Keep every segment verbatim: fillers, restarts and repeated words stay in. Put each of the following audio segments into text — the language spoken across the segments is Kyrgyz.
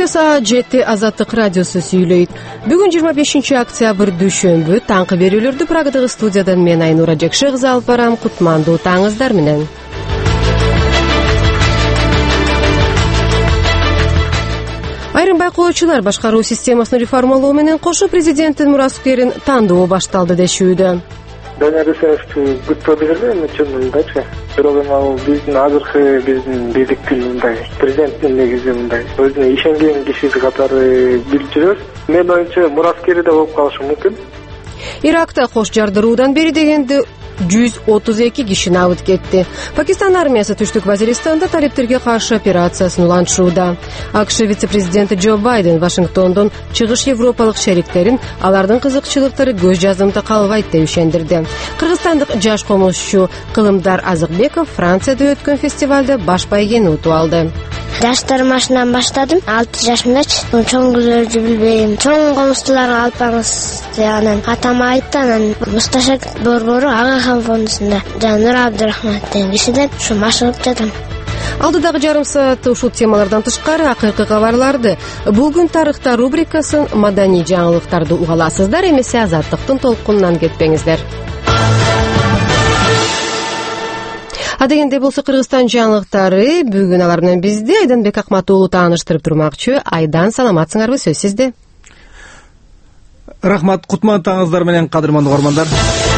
саат жети Азаттык радиосу сүйлөйт. Бүгүн жыйырма бешинчи октябрь дүйшөмбү. Таңкы берүүлөрдү Прагадагы студиядан мен Айнура Жекшегиз алып барам. Кутмандуу таңыңыздар менен. Айрым байкоочулар башкаруу системасын реформалоо менен кошо президенттин мураскерин тандоо башталды дешүүдө. Данияр Исаевди күтпөй билерди, эми чындыгындачы. Бирок эми ал биздин азыркы биздин бийликтин мындай президенттин негизи мындай өзүнө ишенген киши катары билип жүрөбүз. Мен оюмча мураскери да болуп калышы мүмкүн. Иракта кош жардыруудан бери дегенде жүз отуз эки киши набыт кетти. Пакистан армиясы Түштүк Вазиристанда талиптерге каршы операциясын улантышууда. АКШ вице-президенти Джо Байден Вашингтондон чыгыш европалык шериктерин алардын кызыкчылыктары көз жазымда калбайт деп ишендирди. Кыргызстандык жаш комузчу Кылымдар Азыкбеков Францияда өткөн фестивалда баш байгени утуп алды. Жаштар машинан баштадым. алты жашымдачы. Чоң кызларды билбейм. Чоң комузчуларга алпаңыз анан атам айтты, анан Мусташак борбору Ага фондусунда Жанур Абдырахман деген кишиден ушу машыгып жатам. Алдыдагы жарым саатта ушул темалардан тышкары акыркы кабарларды, бүгүн тарыхта рубрикасын, маданий жаңылыктарды уга аласыздар. Эмесе Азаттыктын толкунунан кетпеңиздер. Адегенде болсо Кыргызстан жаңылыктары бүгүн алар менен бизде Айданбек Акматуулу тааныштырып турмакчы. Айдан, саламатсыңарбы? Сөз сизде. Рахмат, кутман таңыңыздар менен кадырмандуу угармандар.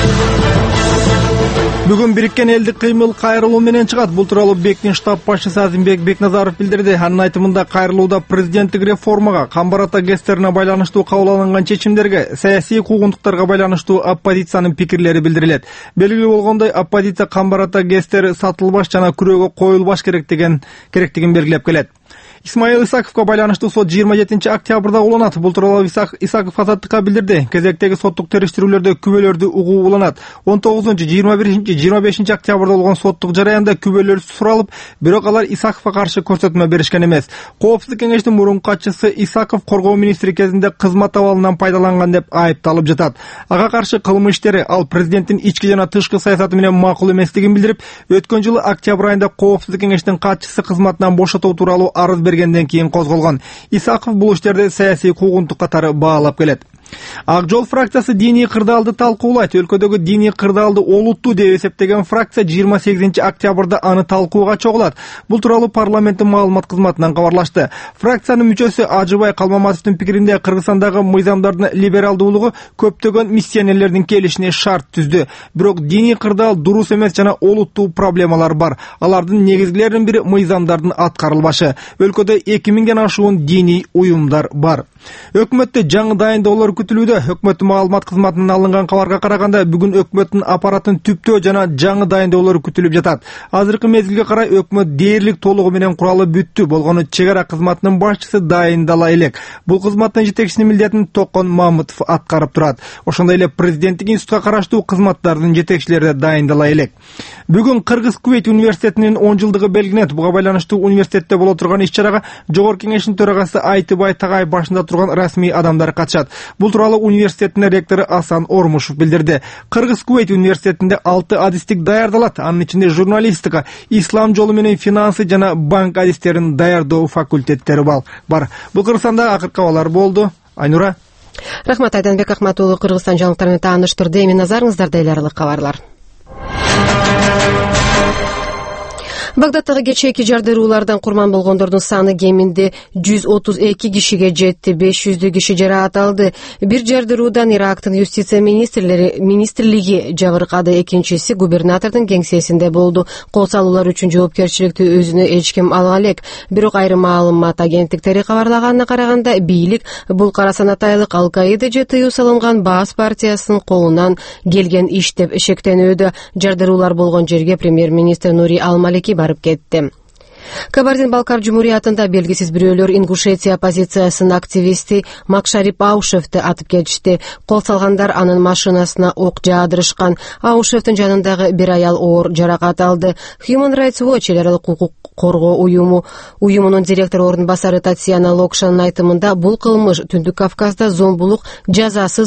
Бүгүн бириккен элдик кыймыл кайрылуу менен чыгат. Бул тууралуу БЕКтин штаб башчысы Азимбек Бекназаров билдирди. Анын айтымында кайрылууда президенттик реформага, камбар ата гэстерине байланыштуу кабыл алынган чечимдерге, саясий куугунтуктарга байланыштуу оппозициянын пикирлери билдирилет. Белгилүү болгондой, оппозиция камбар ата гэстери сатылбаш жана күрөөгө коюлбаш керек деген керектигин белгилеп келет. Исмаил Исаковго байланыштуу сот жыйырма жетинчи октябрда уланат. Бул тууралуу Исаков Азаттыкка билдирди. Кезектеги соттук териштирүүлөрдө күбөлөрдү угуу уланат. он тогузунчу, жыйырма биринчи, жыйырма бешинчи октябрда болгон соттук жараянда күбөлөр суралып, бирок алар Исаковго каршы көрсөтмө беришкен эмес. Коопсуздук кеңештин мурунку катчысы Исаков коргоо министри кезинде кызмат абалынан пайдаланган деп айыпталып жатат. Ага каршы кылмыш иштери ал президенттин ички жана тышкы саясаты менен макул эместигин билдирип, өткөн жылы октябрь айында коопсуздук кеңештин катчысы кызматынан бошотуу тууралуу арыз бергенден кийин козголгон. Исаков бул иштерди саясий куугунтук катары баалап келет. Ак жол фракциясы диний кырдаалды талкуулайт. Өлкөдөгү диний кырдаалды олуттуу деп эсептеген фракция жыйырма сегизинчи октябрда аны талкууга чогулат. Бул тууралуу парламенттин маалымат кызматынан кабарлашты. Фракциянын мүчөсү Ажыбай Калмаматовдун пикиринде Кыргызстандагы мыйзамдардын либералдуулугу көптөгөн миссионерлердин келишине шарт түздү. Бирок диний кырдаал дурус эмес жана олуттуу проблемалар бар. Алардын негизгилеринин бири мыйзамдардын аткарылбашы. Өлкөдө эки миңден ашуун диний уюмдар бар. Өкмөттө жаңы дайындоолор күтүлүүдө. Өкмөттүн маалымат кызматынан алынган кабарга караганда, бүгүн өкмөттүн аппаратын түптөө жана жаңы дайындоолор күтүлүп жатат. Азыркы мезгилге карай өкмөт дээрлик толугу менен куралы бүттү. Болгону чек ара кызматынын башчысы дайындала элек. Бул кызматтын жетекчисинин милдетин Токон Мамытов аткарып турат. Ошондой эле президенттик институтка караштуу кызматтардын жетекчилери да дайындала элек. Бүгүн Кыргыз-Кувейт университетинин он жылдыгы белгиленет. Буга байланыштуу университетте боло турган иш-чарага Жогорку кеңештин төрагасы Айтыбай Тагай башында турган расмий адамдар катышат. Бул тууралуу университеттин ректору Асан Ормушев билдирди. Кыргыз-Кувейт университетинде алты адистик даярдалат. Анын ичинде журналистика, ислам жолу менен финансы жана банк адистерин даярдоо факультеттери бар. Бул Кыргызстанда акыркы кабарлар болду. Айнура. Рахмат, Айданбек Акматуулу Кыргызстан жаңылыктары менен тааныштырды. Эми назарыңыздарда эл аралык кабарлар. Багдадтагы кечээки жардыруулардан курман болгондордун саны кеминде жүз отуз эки кишиге жетти, беш жүздүү киши жараат алды. Бир жардыруудан Ирактын юстиция министрлери министрлиги жабыркады, экинчиси губернатордун кеңсесинде болду. Кол салуулар үчүн жоопкерчиликти өзүнө эч ким ала элек. Бирок айрым маалымат агенттиктери кабарлаганына караганда, бийлик бул кара санатайлык Ал-Каида же тыюу салынган Баас партиясынын колунан келген иш деп шектенүүдө. Жардыруулар болгон жерге премьер-министр Нури Ал-Малики барып кетти. Кабардин-Балкар Жумуриятында белгисиз бирөөлөр Ингушетия оппозициясынын активисти Макшарип Аушевди атып кетишти. Кол салгандар анын машинасына ок жаадырышкан. Аушевдин жанындагы бир аял оор жаракат алды. Human Rights Watch эл аралык укук коргоо уюму уюмунун директор ордун басары Татьяна Локшанын айтымында, бул кылмыш Түндүк Кавказда зомбулук жазасыз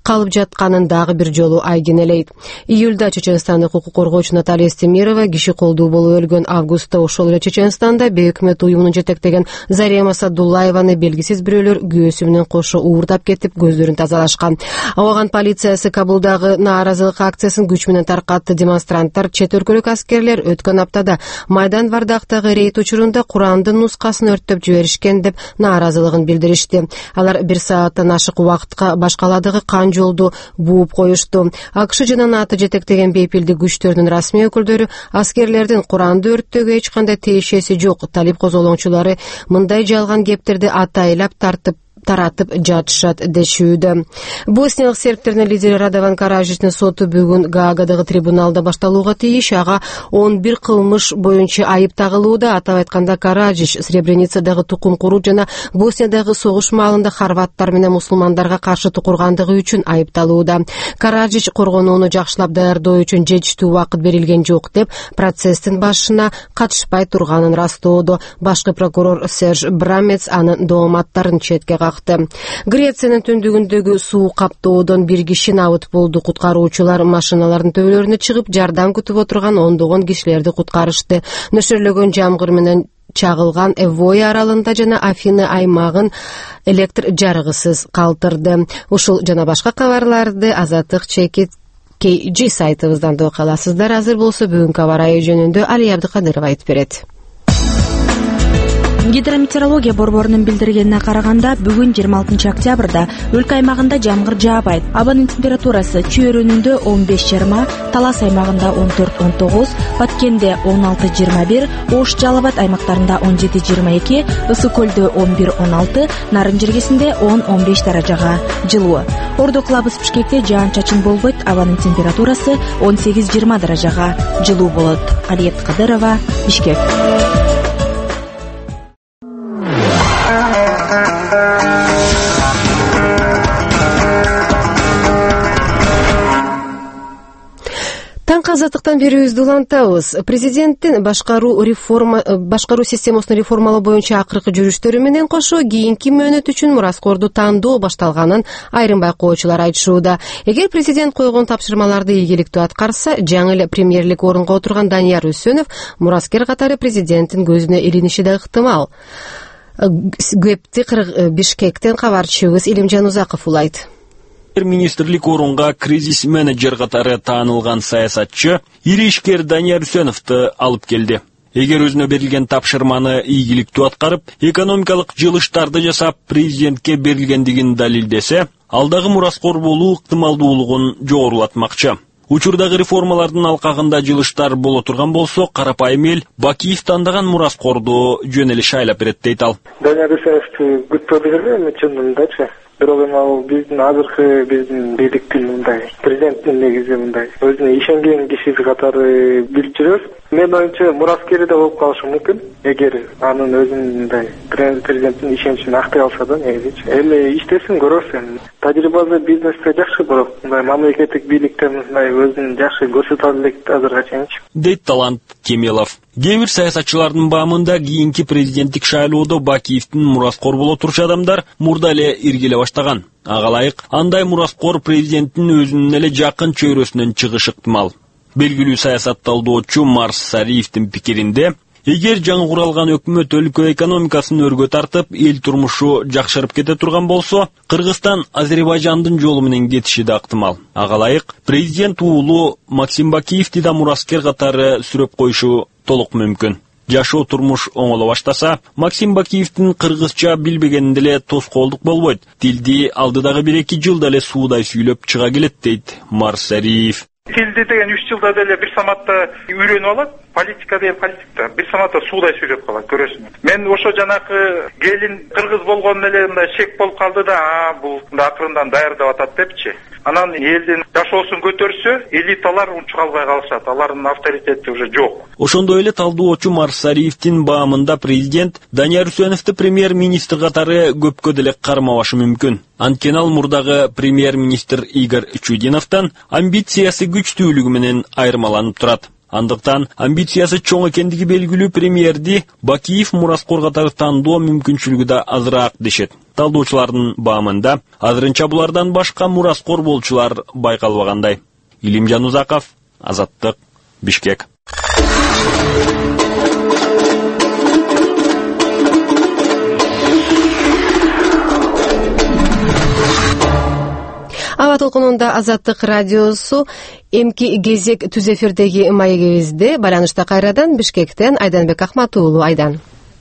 калып жатканын дагы бир жолу айгинелейт. Июлда Чеченстандык укук коргоочу Наталья Стемирова киши колдуу болуп өлгөн. Августта ошол эле Чеченстанда бейөкмөт уюмунун жетектеген Зарема Садуллаеваны белгисиз бирөөлөр күйөөсү менен кошо уурдап кетип, көздөрүн тазалашкан. Афган полициясы Кабулдагы нааразылык акциясын күч менен таркатты. Демонстранттар чет өлкөлүк аскерлер өткөн аптада Майдан Вардактагы рейд учурунда Курандын нускасын өрттөп жиберишкен деп нааразылыгын билдиришти. Алар бир сааттан ашык убакытка башкаладагы кан жолду бууп коюшту. АКШ жана НАТО жетектеген бейпилдик күчтөрдүн расмий өкүлдөрү аскерлердин Куранды өрттөөгө эч кандай тиешеси жок. Талип козголоңчулары мындай жалган кептерди атайлап тартып таратып жатышат дешүүдө. Босниялык сербтердин лидери Радован Караджичтин соту бүгүн Гаагадагы трибуналда башталууга тийиш. Ага он бир кылмыш боюнча айып тагылууда. Атап айтканда, Караджич Сребреницадагы тукум куруу жана Босниядагы согуш маалында хорваттар менен мусулмандарга каршы тукургандыгы үчүн айыпталууда. Караджич коргонууну жакшылап даярдоо үчүн жетиштүү убакыт берилген жок деп процесстин башына катышпай турганын растоодо. Башкы прокурор Серж Брамец анын дооматтарын четке Грециянын түндүгүндөгү суу каптоодон бир киши набыт болду. Куткаруучулар машиналардын төбөлөрүнө чыгып, жардам күтүп отурган ондогон кишилерди куткарышты. Нөшөрлөгөн жамгыр менен чагылган Эвоя аралында жана Афины аймагын электр жарыгысыз калтырды. Ушул жана башка кабарларды Азаттык чекит кей джи сайтыбыздан да окуя аласыздар. Азыр болсо бүгүнкү аба ырайы жөнүндө Алия Абдыкадырова айтып берет. Гидрометеорология борборунун билдиргенине караганда, бүгүн жыйырма алтынчы октябрда өлкө аймагында жамгыр жаабайт. Абанын температурасы Чүй-Өрүнүндө он беш жыйырма, Талас аймагында он төрт он тогуз, Баткенде он алты жыйырма бир, Ош Жалал Абад аймактарында он жети жыйырма эки, Ысык көлдө он бир он алты, Нарын жергесинде он он беш даражага жылуу. Ордо Клабыс Бишкекте жаан-чачын болбойт. Абанын температурасы он сегиз жыйырма даражага жылуу болот. Алиет Кадырова, Бишкек. Азаттыктан берүүбүздү улантабыз. Президенттин башкаруу реформа башкаруу системасын реформалоо боюнча акыркы жүрүштөрү менен кошо кийинки мөөнөт үчүн мураскорду тандоо башталганын айрым байкоочулар айтышууда. Эгер президент койгон тапшырмаларды ийгиликтүү аткарса, жаңы эле премьерлик орунга отурган Данияр Үсөнов мураскер катары президенттин көзүнө илиниши да ыктымал. Көпти Бишкектен кабарчыбыз Илимжан Узаков улайт. Министрлик орунга кризис менеджер катары таанылган саясатчы ири ишкер Данияр Үсөновду алып келди. Эгер өзүнө берилген тапшырманы ийгиликтүү аткарып, экономикалык жылыштарды жасап, президентке берилгендигин далилдесе, алдагы мураскор болуу ыктымалдуулугун жогорулатмакчы. Учурдагы реформалардын алкагында жылыштар боло турган болсо, карапайым эл Бакиев тандаган мураскорду жөн эле шайлап берет дейт ал. Данияр Үсөновду күтпөп жүргөн чындыгындачы. Бирок эми ал биздин азыркы биздин бийликтин мындай президенттин негизи мындай өзүнө ишенген киши катары билип жүрөт. Мен оюмча мураскери да болуп калышы мүмкүн. Эгер анын өзүнүн мындай президенттин ишеничин актай алса да негизичи. Эле иштесин көрөсүн. Тажрыйбасы бизнесте жакшы, бирок мындай мамлекеттик бийликте мындай өзүн жакшы көрсөтө албайт азыркыга чейинчи. Дейт Талант Кемелов. Кээ бир саясатчылардын баамында кийинки президенттик шайлоодо Бакиевдин мураскор боло турчу адамдар мурда эле иргиле баштаган. Ага ылайык андай мураскор президенттин өзүнүн эле жакын чөйрөсүнөн чыгышы ыктымал. Белгилүү саясатталдоочу Марс Сариевдин пикиринде, эгер жаңы куралган өкмөт өлкө экономикасын өргө тартып, эл турмушу жакшырып кете турган болсо, Кыргызстан Азербайжандын жолу менен кетиши да ыктымал. Ага ылайык президент уулу Максим Бакиевди да мураскер катары сүрөп коюшу толук мүмкүн. Жашоо турмуш оңоло баштаса, Максим Бакиевдин кыргызча билбегенинде эле тоскоолдук болбойт. Тилди алдыдагы бир эки жылда эле суудай сүйлөп чыга келет дейт Марс Сариев. Тилди деген үч жылда деле бир саматта үйрөнүп алат. Политика деген политика. Бир саматта суудай сүйлөп калат, көрөсүң. Мен ошо жанакы келин кыргыз болгон менен мындай шек болуп калды да, а бул акырындан даярдап атат депчи. Анан элдин жашоосун көтөрсө, элиталар унчук албай калышат. Алардын авторитети уже жок. Ошондой эле талдоочу Марс Сариевдин баамында президент Данияр Үсөновду премьер-министр катары көпкө деле кармабашы мүмкүн. Анткени ал мурдагы премьер-министр Игорь Чудиновдон амбициясы күчтүүлүгү менен айырмаланып турат. Андыктан амбициясы чоң экендиги белгилүү премьерди Бакиев Мураскор катары тандоо мүмкүнчүлүгү да азыраак дешет. Талдоочулардын баамында азырынча булардан башка Мураскор болчулар байкалбагандай. Илимжан Узаков, Азаттык, Бишкек. Аба толкунунда Азаттык радиосу эмки кезек түз эфирдеги маегибизде байланышта кайрадан Бишкектен Айданбек Ахматуулу. Айдан.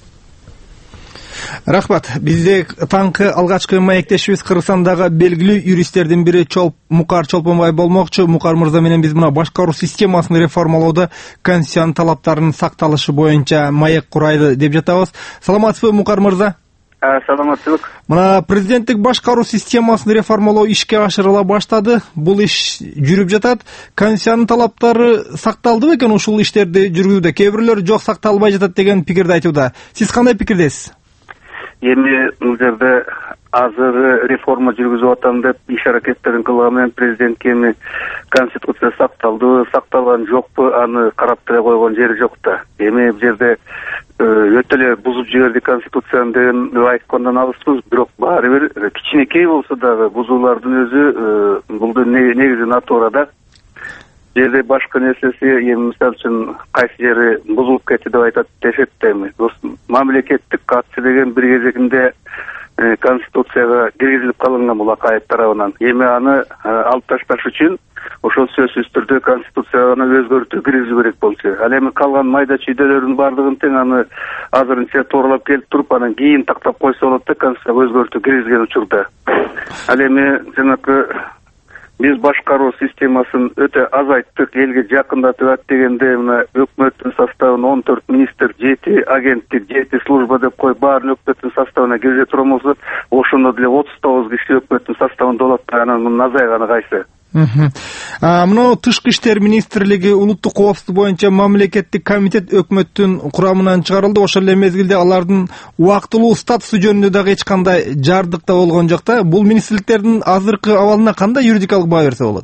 Рахмат. Бизде таңкы алгачкы маектешибиз Кыргызстандагы белгилүү юристтердин бири Чолп Мукар Чолпонбай болмокчу. Мукар мырза менен биз мына башкаруу системасын реформалоодо конституциянын талаптарынын сакталышы боюнча маек курайлы деп жатабыз. Саламатсызбы, Мукар мырза? Саламатсызбык. Мына президенттик башкаруу системасын реформалоо ишке ашырыла баштады. Бул иш жүрүп жатат. Конституциянын талаптары сакталды бекен ушул иштерди жүргүзүүдө? Кээ бирлөр жок, сакталбай жатат деген пикирди айтууда. Сиз кандай пикирдесиз? Эми бул жерде азыр реформа жүргүзүп атам деп иш аракеттерин кылган менен президентке эми конституция сакталдыбы, сакталган жокпу, аны карап деле койгон жери жок да. Эми бул жерде өтө эле бузуп жиберди конституцияны деген айткандан алыспыз, бирок баары бир кичинекей болсо дагы бузуулардын өзү бул негизи натурада. Жерде башка нерсеси, эми мисалы үчүн кайсы жери бузулуп кетти деп айтат дешет да эми. Мамлекеттик катчы деген бир кезегинде конституцияга киргизилип калынган бул акаев тарабынан. Эми аны алып ташташ үчүн ошол сөзсүз түрдө конституцияны өзгөртүү киргизүү керек болчу. Ал эми калган майда чүйдөлөрдүн баардыгын тең аны азырынча тооролоп келип туруп, анан кийин тактап койсо болот да, конституцияга өзгөртүү киргизген учурда. Ал эми жанакы биз башкаруу системасын өтө азайттык, элге жакындатып дегенде мына өкмөттүн составына он төрт министр, жети агенттик, жети служба деп коюп баарын өкмөттүн составына киргизе турган болсо, ошондо деле отуз тогуз киши өкмөттүн составында болот да, анан мунун азайганы кайсы? Мына тышкы иштер министрлиги улуттук коопсуздук боюнча мамлекеттик комитет өкмөттүн курамынан чыгарылды. Ошол эле мезгилде алардын убактылуу статусу жөнүндө дагы эч кандай жардык да болгон жок да. Бул министрликтердин азыркы абалына кандай юридикалык баа берсе болот?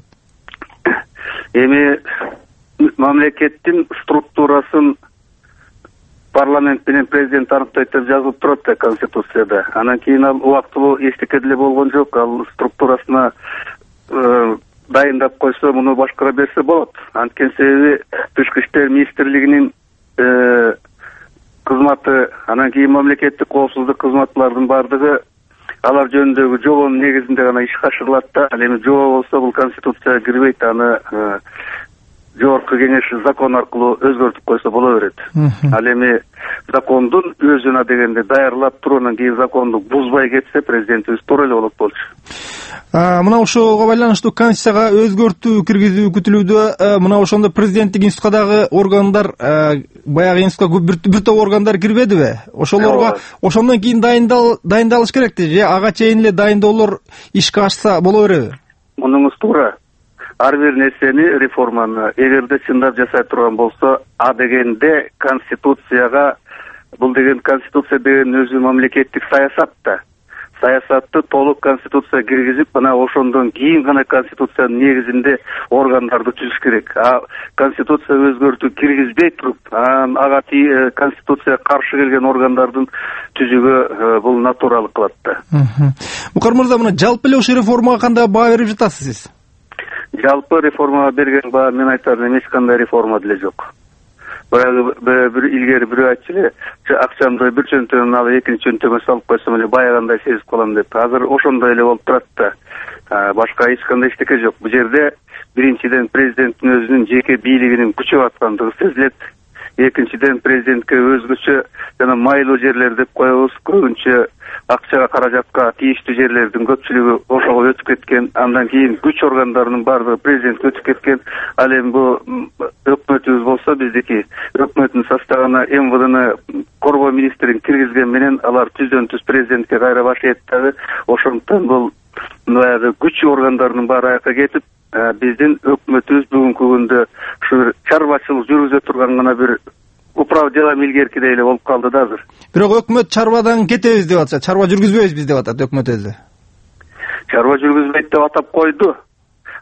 Эми мамлекеттин структурасын парламент менен президент аныктайт деп жазылып турат да конституцияда. Анан кийин ал убактылуу эчтеке деле болгон жок. Ал структурасына дайындап койсо, муну башкара берсе болот. Анткени себеби тышкы иштер министрлигинин кызматы, анан кийин мамлекеттик коопсуздук кызматлардын баардыгы алар жөнүндөгү жобонун негизинде гана ишке ашырылат да. Ал эми жобо болсо бул конституцияга кирбейт, аны жогорку кеңеш закон аркылуу өзгөртүп койсо боло берет. Ал эми закондун өзүнө дегенде даярлап туруп, анан кийин законду бузбай кетсе, президентибиз туура эле болот болчу. Мына ошого байланыштуу конституцияга өзгөртүү киргизүү күтүлүүдө. Мына ошондо президенттик институтдагы органдар, баягы институтка бир топ органдар кирбедиби? Ошолорго ошондон кийин дайындалыш керекти же ага чейин эле дайындоолор ишке ашса боло береби? Мунуңуз туура. Ар бир нерсени, реформаны эгерде чындап жасай турган болсо, а дегенде конституцияга, бул деген конституция деген өзү мамлекеттик саясат да. Саясатты толук конституция киргизип, мына ошондон кийин гана конституциянын негизинде органдарды түзүш керек. А конституция өзгөртүү киргизбей туруп, ага конституцияга каршы келген органдардын түзүүгө бул натуралык кылат да. Мукар мырза, мына жалпы эле ушул реформага кандай баа берип жатасыз сиз? Жалпы реформага берген баа, мен айтарым, эч кандай реформа деле жок. Баягы бир илгери бирөө айтчу эле, акчамды бир чөнтөгүн алып экинчи чөнтөгүмө салып койсом эле баягындай сезип калам деп. Азыр ошондой эле болуп турат да. Башка эч кандай эчтеке жок. Бул жерде биринчиден президенттин өзүнүн жеке бийлигинин күчөп аткандыгы сезилет. Экинчиден президентке өзгөчө жана майлуу жерлер деп коебуз, көбүнчө акчага, каражатка тийиштүү жерлердин көпчүлүгү ошого өтүп кеткен. Андан кийин күч органдарынын баардыгы президентке өтүп кеткен. Ал эми бул өкмөтүбүз болсо, биздики өкмөттүн составына эм вэ дны коргоо министрин киргизген менен алар түздөн түз президентке кайра башыйт дагы. Ошондуктан бул баягы күч органдарынын баары аяка кетип, биздин өкмөтүбүз бүгүнкү күндө ушу бир чарбачылык жүргүзө турган гана бир управ делами илгеркидей эле болуп калды да азыр. Бирок өкмөт чарбадан кетебиз деп атат, чарба жүргүзбөйбүз биз деп атат өкмөт өзү. Чарба жүргүзбөйт деп атап койду.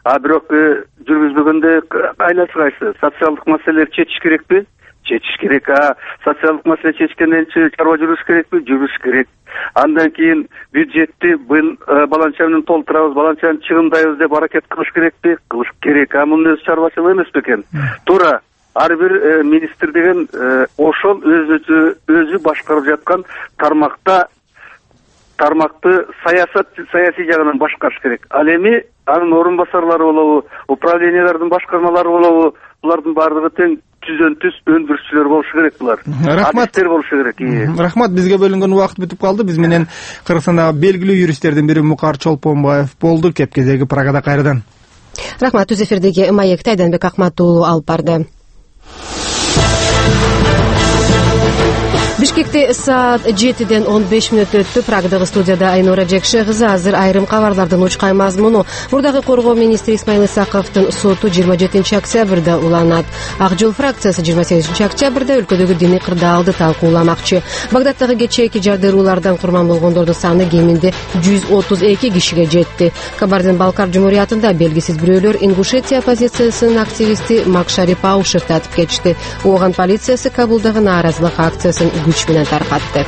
А бирок жүргүзбөгөндө айласы кайсы? Социалдык маселелерди чечиш керекпи? Чечиш керек. А социалдык маселе чечкенден кийин чарба жүрүш керекпи? Жүрүш керек. Андан кийин бюджетти быйыл баланча менен толтурабыз, баланчаны чыгымдайбыз деп аракет кылыш керекпи? Кылыш керек. А мунун өзү чарбачылык эмес бекен? Туура. Ар бир министр деген ошол өзү өзү башкарып жаткан тармакта тармакты саясат саясий жагынан башкарыш керек. Ал эми анын орун басарлары болобу, управлениялардын башкармалары болобу, булардын баардыгы тең түзөн түз өндүрүшчүлөр болушу керек булар. Рахмат болушу керек. Рахмат, бизге бөлүнгөн убакыт бүтүп калды. Биз менен Кыргызстандагы белгилүү юристтердин бири Мукар Чолпонбаев болду. Кеп кезеги Прагада кайрадан. Рахмат, түз эфирдеги маекти Айданбек Акмат уулу алып барды. Бишкекте саат жетиден он беш мүнөт өттү. Прагдагы студияда Айнура Жекше кызы. Азыр айрым кабарлардын учкай мазмуну. Мурдагы коргоо министри Исмаил Исаковдун соту жыйырма жетинчи октябрда уланат. Ак жол фракциясы жыйырма сегизинчи октябрда өлкөдөгү диний кырдаалды талкууламакчы. Багдадтагы кечээки жардыруулардан курман болгондордун саны кеминде жүз отуз эки кишиге жетти. Кабардин-Балкар жумуриятында белгисиз бирөөлөр Ингушетия оппозициясынын активисти Макшари Паушевди атып кетишти. Ооган полициясы Кабулдагы нааразылык акциясын күч менен таркатты.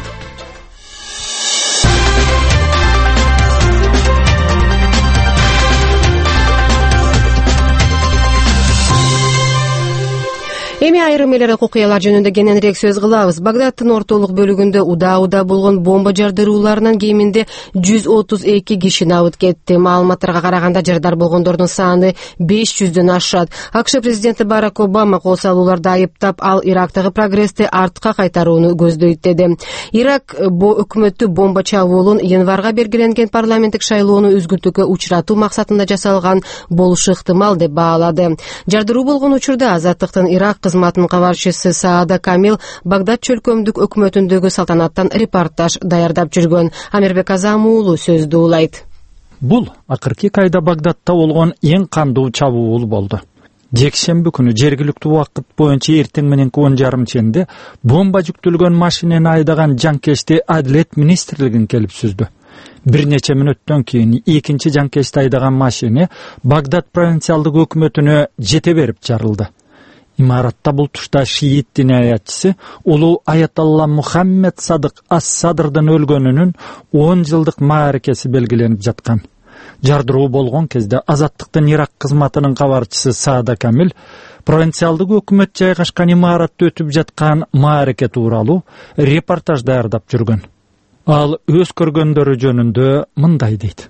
Эми айрым эле окуялар жөнүндө кененирээк сөз кылабыз. Багдадтын ортолук бөлүгүндө удаа-удаа болгон бомба жардырууларынан кеминде жүз отуз эки киши набыт кетти. Маалыматтарга караганда жардар болгондордун саны беш жүздөн ашат. АКШ президенти Барак Обама кол салууларды айыптап, ал Ирактагы прогрессти артка кайтарууну көздөйт деди. Ирак өкмөтү бомба чабуулун январга белгиленген парламенттик шайлоону үзгүлтүүгө учуратуу максатында жасалган болушу ыктымал деп баалады. Жардыруу болгон учурда Азаттыктын Ирак кызматынын кабарчысы Саада Камил Багдад чөлкөмдүк өкмөтүндөгү салтанаттан репортаж даярдап жүргөн. Амирбек Азам уулу сөздү улайт. Бул акыркы айда Багдадта болгон эң кандуу чабуул болду. Жекшемби күнү жергиликтүү убакыт боюнча эртең мененки он жарым ченде бомба жүктөлгөн машинени айдаган жанкечти Адилет министрлигин келип сүздү. Бир нече мүнөттөн кийин экинчи жанкечти айдаган машина Багдад провинциалдык өкмөтүнө жете берип жарылды. Имаратта бул тушта шиит диний аятчысы улуу Аяталла Мухаммед Садык Ас-Садрдын өлгөнүнүн он жылдык мааракеси белгиленип жаткан. Жардыруу болгон кезде Азаттыктын Ирак кызматынын кабарчысы Саада Камил провинциалдык өкмөт жайгашкан имаратта өтүп жаткан мааракет тууралуу репортаж даярдап жүргөн. Ал өз көргөндөрү жөнүндө мындай дейт.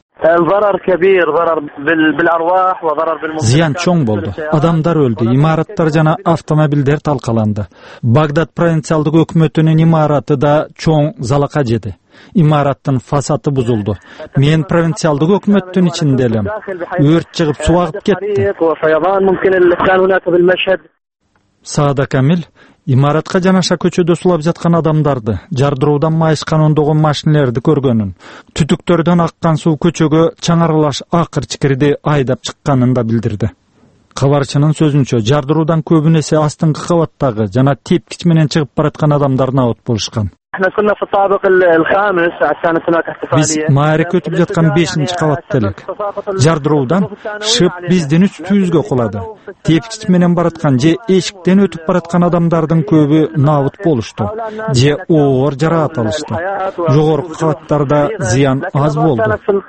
Зыян чоң болду. Адамдар өлдү, имараттар жана автомобилдер талкаланды. Багдад провинциалдык өкмөтүнүн имараты да чоң залакка жеди. Имараттын фасады бузулду. Мен провинциалдык өкмөттүн ичинде элем. Өрт чыгып суу агып кетти. Саада Камил имаратка жанаша көчөдө сулап жаткан адамдарды, жардыруудан майышкан ондогон машинелерди көргөнүн, түтүктөрдөн аккан суу көчөгө чаңарылаш акыр-чикирди айдап чыкканын да билдирди. Кабарчынын сөзүнчө, жардыруудан көбүн эсе астыңкы кабаттагы жана тепкич менен чыгып бараткан адамдар набыт болушкан. Биз мааракет өтүп жаткан бешинчи кабатта элек. Жардыруудан шып биздин үстүбүзгө кулады. Тепкич менен бараткан же эшиктен өтүп бараткан адамдардын көбү набыт болушту, же оор жараат алышты. Жогорку кабаттарда зыян аз болду.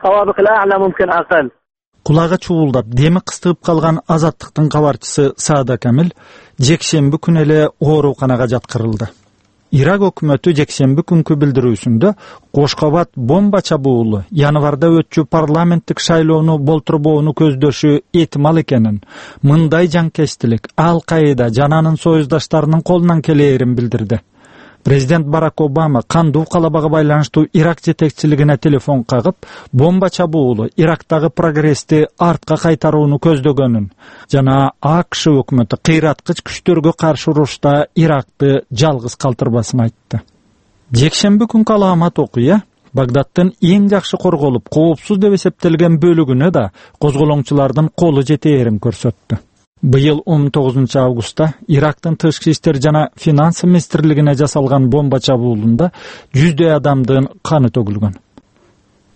Кулагы чуулдап, деми кыстыгып калган Азаттыктын кабарчысы Саада Камил жекшемби күнү эле ооруканага жаткырылды. Ирак өкмөтү жекшемби күнкү билдирүүсүндө Кошкобат бомба чабуулу январда өтчү парламенттик шайлоону болтурбоону көздөшү этимал экенин, мындай жанкечтилик Ал-Каида жана анын союздаштарынын колунан келээрин билдирди. Президент Барак Обама кандуу калабага байланыштуу Ирак жетекчилигине телефон кагып, бомба чабуулу Ирактагы прогрессти артка кайтарууну көздөгөнүн жана АКШ өкмөтү кыйраткыч күчтөргө каршы урушта Иракты жалгыз калтырбасын айтты. Жекшемби күнкү аламат окуя Багдадтын эң жакшы корголуп, коопсуз деп эсептелген бөлүгүнө да козголоңчулардын колу жетээрин көрсөттү. Быйыл он тогузунчу августта Ирактын тышкы иштер жана финансы министрлигине жасалган бомба чабуулунда жүздөй адамдын каны төгүлгөн.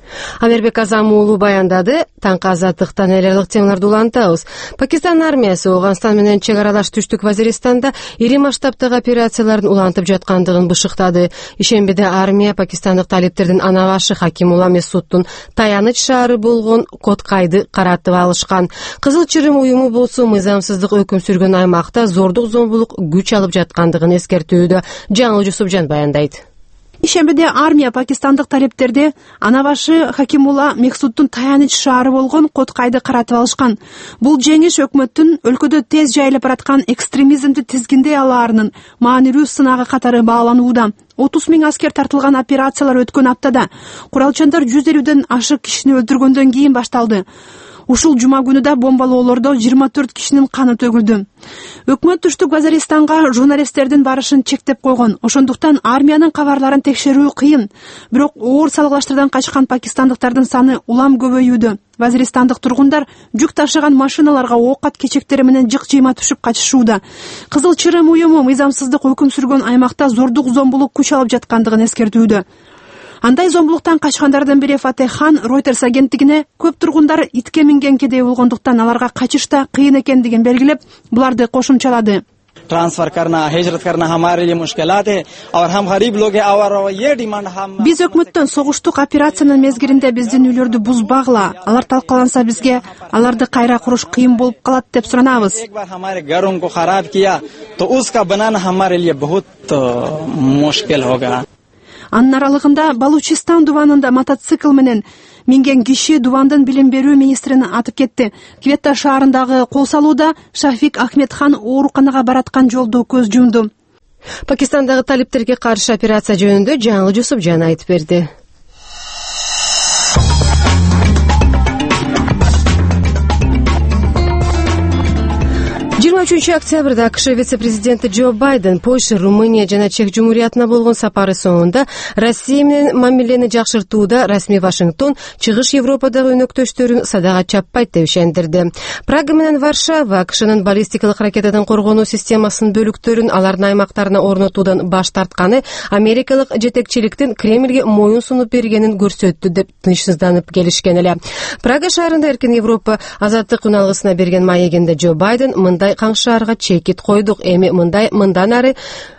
Амербек Азам уулу баяндады. Таңкы азаттыктан элелик темаларды улантабыз. Пакистан армиясы Ооганстан менен чек аралаш түштүк Вазиристанда ири масштабтагы операцияларын улантып жаткандыгын бышыктады. Ишембиде армия пакистандык талиптердин ана башы Хакимулла Месуддун таяныч шаары болгон Коткайды каратып алышкан. Кызыл Чырым уюму болсо мыйзамсыздык өкүм сүргөн аймакта зордук зомбулук күч алып жаткандыгын эскертүүдө. Жаңыл Жусупжан баяндайт. Ишембиде армия пакистандык талептерди ана башы Хакимулла Месуддун таяныч шаары болгон Коткайды каратып алышкан. Бул жеңиш өкмөттүн өлкөдө тез жайылып бараткан экстремизмди тизгиндей алаарынын маанилүү сынагы катары бааланууда. отуз миң аскер тартылган операциялар өткөн аптада куралчандар жүз элүүдөн ашык кишини өлтүргөндөн кийин башталды. Ушул жума күнү да бомбалоолордо жыйырма төрт кишинин каны төгүлдү. Өкмөт түштүк Вазиристанга журналисттердин барышын чектеп койгон. Ошондуктан армиянын кабарларын текшерүү кыйын. Бирок оор салыктардан качкан пакистандыктардын саны улам көбөйүүдө. Вазиристандык тургундар жүк ташыган машиналарга оокат кечектери менен жык-жыйма түшүп качышууда. Кызыл Чырым уюму мыйзамсыздык өкүм сүргөн аймакта зордук зомбулук күч алып жаткандыгын эскертүүдө. Андай зомбулуктан качкандардын бири Фатех Хан Reuters агенттигине көп тургундар итке минген кедей болгондуктан аларга качыш да кыйын экендигин белгилеп, буларды кошумчалады. Transfer करना, हिजरत करना हमारे लिए मुश्किलात है और हम गरीब लोग हैं और ये डिमांड हम Биз өкмөттөн согуштук операциянын мезгилинде биздин үйлөрдү бузбагыла, алар талкаланса бизге аларды кайра куруш кыйын болуп калат деп суранабыз. एक बार हमारे घरों को खराब किया तो उसका बनाना हमारे लिए बहुत मुश्किल होगा. Анын аралыгында Балучистан дубанында мотоцикл менен минген киши дубандын билим берүү министрин атып кетти. Кветта шаарындагы кол салууда Шафик Ахмедхан ооруканага бараткан жолдо көз жумду. Пакистандагы талиптерге каршы операция жөнүндө Жаңыл Жусупжан айтып берди. жыйырма үчүнчү октябрда АКШ вице-президенти Джо Байден Польша, Румыния жана Чех Жумуриятына болгон сапары соңунда Россия менен мамилени жакшыртууда расмий Вашингтон чыгыш Европадагы өнөктөштөрүн садага чаппайт деп ишендирди. Прага менен Варшава АКШнын баллистикалык ракетадан коргонуу системасынын бөлүктөрүн алардын аймактарына орнотуудан баш тартканы америкалык жетекчиликтин Кремлге моюн сунуп бергенин көрсөттү деп тынчсызданып келишкен эле. Прага шаарында Эркин Европа азаттык үналгысына берген маегинде Джо Байден мындай каңшаарга чекит койдук, эми мындай мындан ары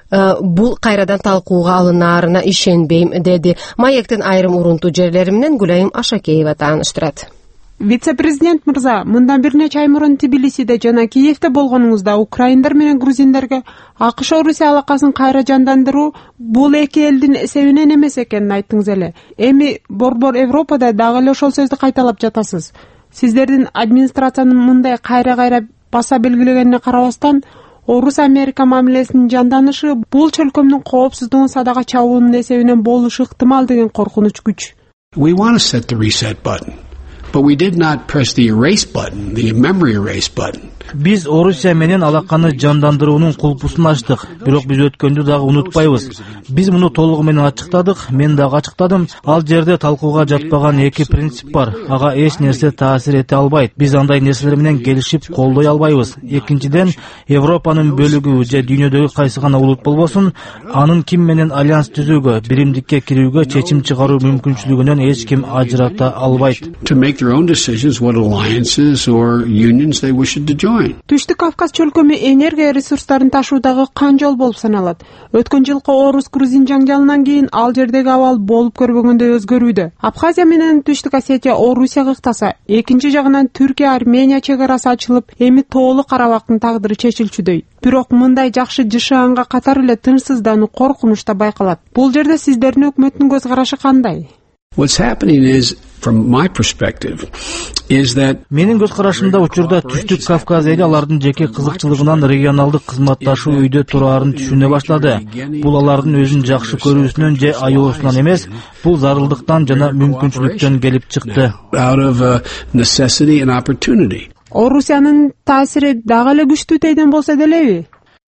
бул кайрадан талкууга алынаарына ишенбейм деди. Маектин айрым урунтуу жерлери менен Гүлайым Ашакеева тааныштырат. Вице-президент мырза, мындан бир нече ай мурун Тбилисиде жана Киевде болгонуңузда украиндар менен грузиндерге АКШ Орусия алакасын кайра жандандыруу бул эки элдин эсебинен эмес экенин айттыңыз эле. Эми борбор Европада дагы эле ошол сөздү кайталап жатасыз. Сиздердин администрациянын мындай кайра-кайра баса белгилегенине карабастан, Орус-Америка мамилесинин жанданышы бул чөлкөмдүн коопсуздугун садага чабуунун эсебинен болушу ыктымал деген коркунуч күч. We want to set the reset button, but we did not press the erase button, the memory erase button. Биз Орусия менен алаканы жандандыруунун кулпусун ачтык, бирок биз өткөндү дагы унутпайбыз. Биз муну толугу менен ачыктадык, мен дагы ачыктадым. Ал жерде талкууга жатпаган эки принцип бар. Ага эч нерсе таасир эте албайт. Биз андай нерселер менен келишип колдой албайбыз. Экинчиден, Европанын бөлүгү же дүйнөдөгү кайсы гана улут болбосун, анын ким менен альянс түзүүгө, биримдикке кирүүгө, чечим чыгаруу мүмкүнчүлүгүнөн эч ким ажырата албайт. To make their own decisions what alliances or unions they wish to join. Түштүк Кавказ чөлкөмү энергия ресурстарын ташуудагы кан жол болуп саналат. Өткөн жылкы Орус-Грузин жаңжалынан кийин ал жердеги абал болуп көрбөгөндөй өзгөрүүдө. Абхазия менен Түштүк Осетия Орусияга ыктаса, экинчи жагынан Түркия Армения чек арасы ачылып, эми тоолуу Карабактын тагдыры чечилчүдөй. Бирок мындай жакшы жышаанга катар эле тынчсыздануу, коркунуч да байкалат. Бул жерде сиздердин өкмөттүн көз карашы кандай? What's happening is, from my perspective, is that менин көз карашымда учурда Түштүк Кавказ эли алардын жеке кызыкчылыгынан регионалдык кызматташуу үйдө тураарын түшүнө баштады. Бул алардын өзүн жакшы көрүүсүнөн же аyoосунан эмес, бул зарылдыктан жана мүмкүнчүлүктөн келип чыкты. Out of a necessity and opportunity. Орусиянын таасири дагы эле күчтүү тийген болсо делеби?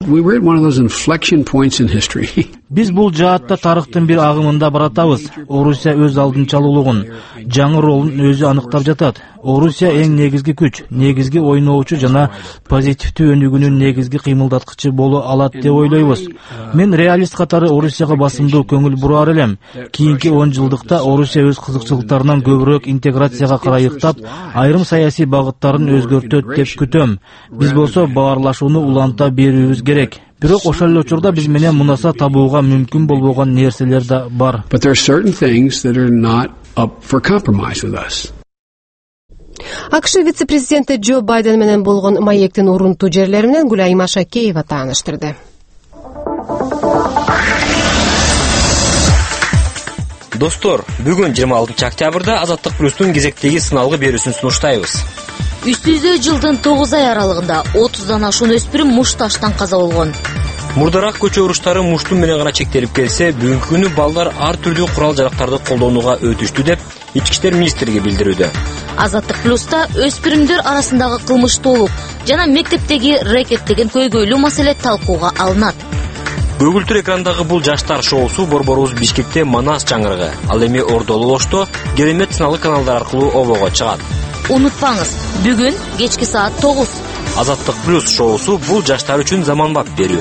We were at one of those inflection points in history. Биз бул жаатта тарыхтын бир агымында баратабыз. Орусия өз алдынчалуулугун, жаңы ролун өзү аныктап жатат. Орусия эң негизги күч, негизги ойноочу жана позитивдүү өнүгүүнүн негизги кыймылдаткычы боло алат деп ойлойбуз. Мен реалист катары Орусияга басымдуу көңүл бурар элем. Кийинки он жылдыкта Орусия өз кызыкчылыктарынан көбүрөөк интеграцияга карайыктап, айрым саясий багыттарын өзгөртөт деп күтөм. Биз болсо баарлашууну уланта берүүбүз керек. Бирок ошол эле учурда биз менен мунаса табууга мүмкүн болбогон нерселер да бар. But there are certain things that are not up for compromise with us. АКШ вице-президенти Джо Байден менен болгон маектин урунтуу жерлери менен Гүлайым Ашакеева тааныштырды. Достор, бүгүн жыйырма алтынчы октябрда Азаттык плюстун кезектеги сыналгы берүүсүн сунуштайбыз. Үстүздө жылдын тогуз ай аралыгында отуздан ашуун өспүрүм муш таштан каза болгон. Мурдараак көчө уруштары муштун менен гана чектелип келсе, бүгүнкү күнү балдар ар түрдүү курал жарактарды колдонууга өтүштү деп Ички иштер министрлиги билдирүүдө. Азаттык плюста өспүрүмдөр арасындагы кылмыштуулук жана мектептеги рэкет деген көйгөйлүү маселе талкууга алынат. Көгүлтүр экрандагы бул жаштар шоусу борборубуз Бишкекте Манас чаңырыгы, ал эми Ордолу Ошто Керемет сыналгы каналдар аркылуу обого чыгат. Унутпаңыз, бүгүн кечки саат тогуз. Азаттык плюс шоусу бул жаштар үчүн заманбап берүү.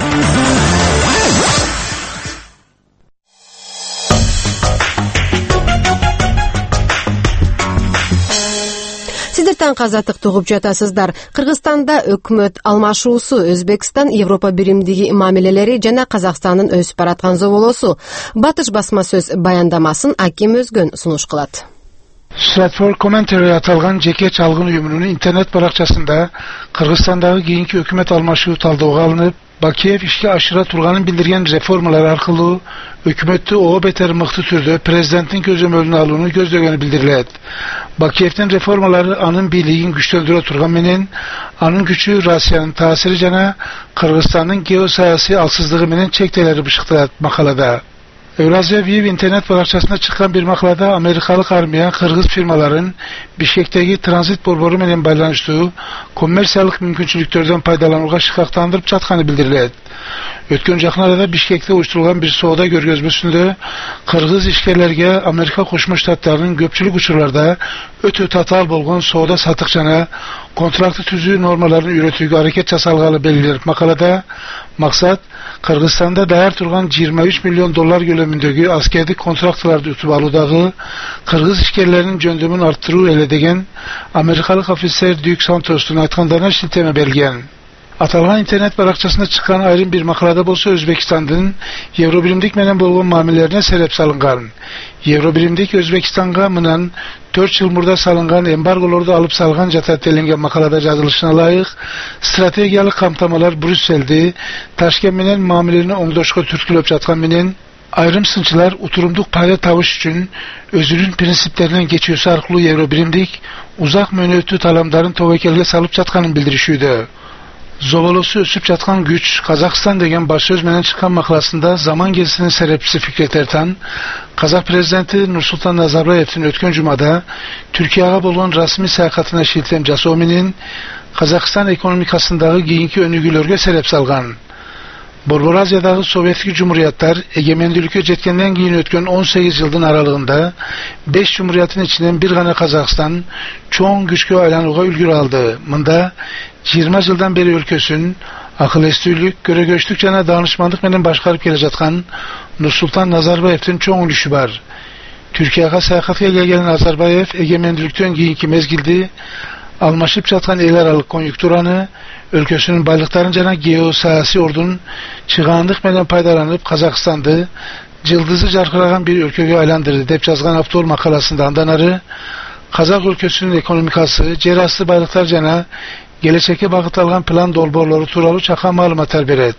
Сиздер таң казаттык тугуп жатасыздар. Кыргызстанда өкмөт алмашуусу, Өзбекстан Европа биримдиги мамилелери жана Казакстандын өсүп бараткан зоболосу. Батыш басма сөз баяндамасын Аким Өзгөн сунуш кылат. Stratfor Commentary аталган жеке чалгын уюмунун интернет баракчасында Кыргызстандагы кийинки өкмөт алмашуу талдоого алынып, Бакиев ишке ашыра турганын билдирген реформалар аркылуу өкмөттү о бетер мыкты түрдө президенттин көзөмөлүнө алууну көздөгөнү билдирилет. Бакиевдин реформалары анын бийлигин күчтөндүрө турган менен, анын күчү Россиянын таасири жана Кыргызстандын геосаясий алсыздыгы менен чектелери бышыкталат макалада. Евразия Вив интернет баракчасына чыккан бир макалада америкалык армия кыргыз фирмаларын Бишкектеги транзит борбору менен байланыштуу коммерциялык мүмкүнчүлүктөрдөн пайдаланууга шыкактандырып жатканы билдирилет. Өткөн жакын арада Бишкекте уюштурулган бир соода көргөзмөсүндө кыргыз ишкерлерге Америка Кошмо Штаттарынын көпчүлүк учурларда өтө татаал болгон соода сатык жана контракты түзүү нормаларын үйрөтүүгө аракет жасалганы белгиленип, макалада максат Кыргызстанда даяр турган жыйырма үч миллион доллар көлөмүндөгү аскердик контрактыларды утуп алуудагы кыргыз ишкерлеринин жөндөмүн арттыруу эле деген америкалык офицер Дюк Сантостун айткандарына шилтеме берилген. Аталган интернет баракчасында чыккан айрым бир макалада болсо Өзбекстандын Евробиримдик менен болгон мамилелерине сереп салынган. Евробиримдик Өзбекстанга мындан төрт жыл мурда салынган эмбарголорду алып салган жатат делинген макалада жазылышына ылайык, стратегиялык камтамалар Брюсселди Ташкент менен мамилени оңдошко түрткүлөп жаткан менен, айрым сынчылар утурумдук пайда табыш үчүн өзүнүн принциптеринен кечүүсү аркылуу Евробиримдик узак мөөнөттүү таламдарын тобокелге салып жатканын билдиришүүдө. Зоболосу өсүп жаткан күч Казакстан деген баш сөз менен чыккан макаласында заман кезисинин серепчиси Фикрет Эртан Казак президенти Нурсултан Назарбаевдин өткөн жумада Түркияга болгон расмий саякатына шилтем жасоо менен Казакстан экономикасындагы кийинки өнүгүүлөргө сереп салган. Борбор Азиядагы Советтик жумурияттар эгемендүүлүккө жеткенден кийин өткөн он сегиз жылдын аралыгында беш жумурияттын ичинен бир гана Казакстан чоң күчкө айланууга үлгүрө алды. Мында жыйырма жылдан бери өлкөсүн акыл эстүүлүк, көрөгөчтүк жана даанышмандык менен башкарып келе жаткан Нурсултан Назарбаевдин чоң үлүшү бар. Түркияга саякатка келген Назарбаев эгемендүүлүктөн кийинки мезгилди алмашып жаткан эл аралык конъюнктураны, өлкөсүнүн байлыктарын жана геосаясий ордун чыгаандык менен пайдаланып Казакстанды жылдызы жаркыраган бир өлкөгө айландырды деп жазган автор макаласында. Андан ары Казак өлкөсүнүн экономикасы, жер асты байлыктар жана келечекке багытталган план долбоорлору тууралуу чакан маалыматтар берет.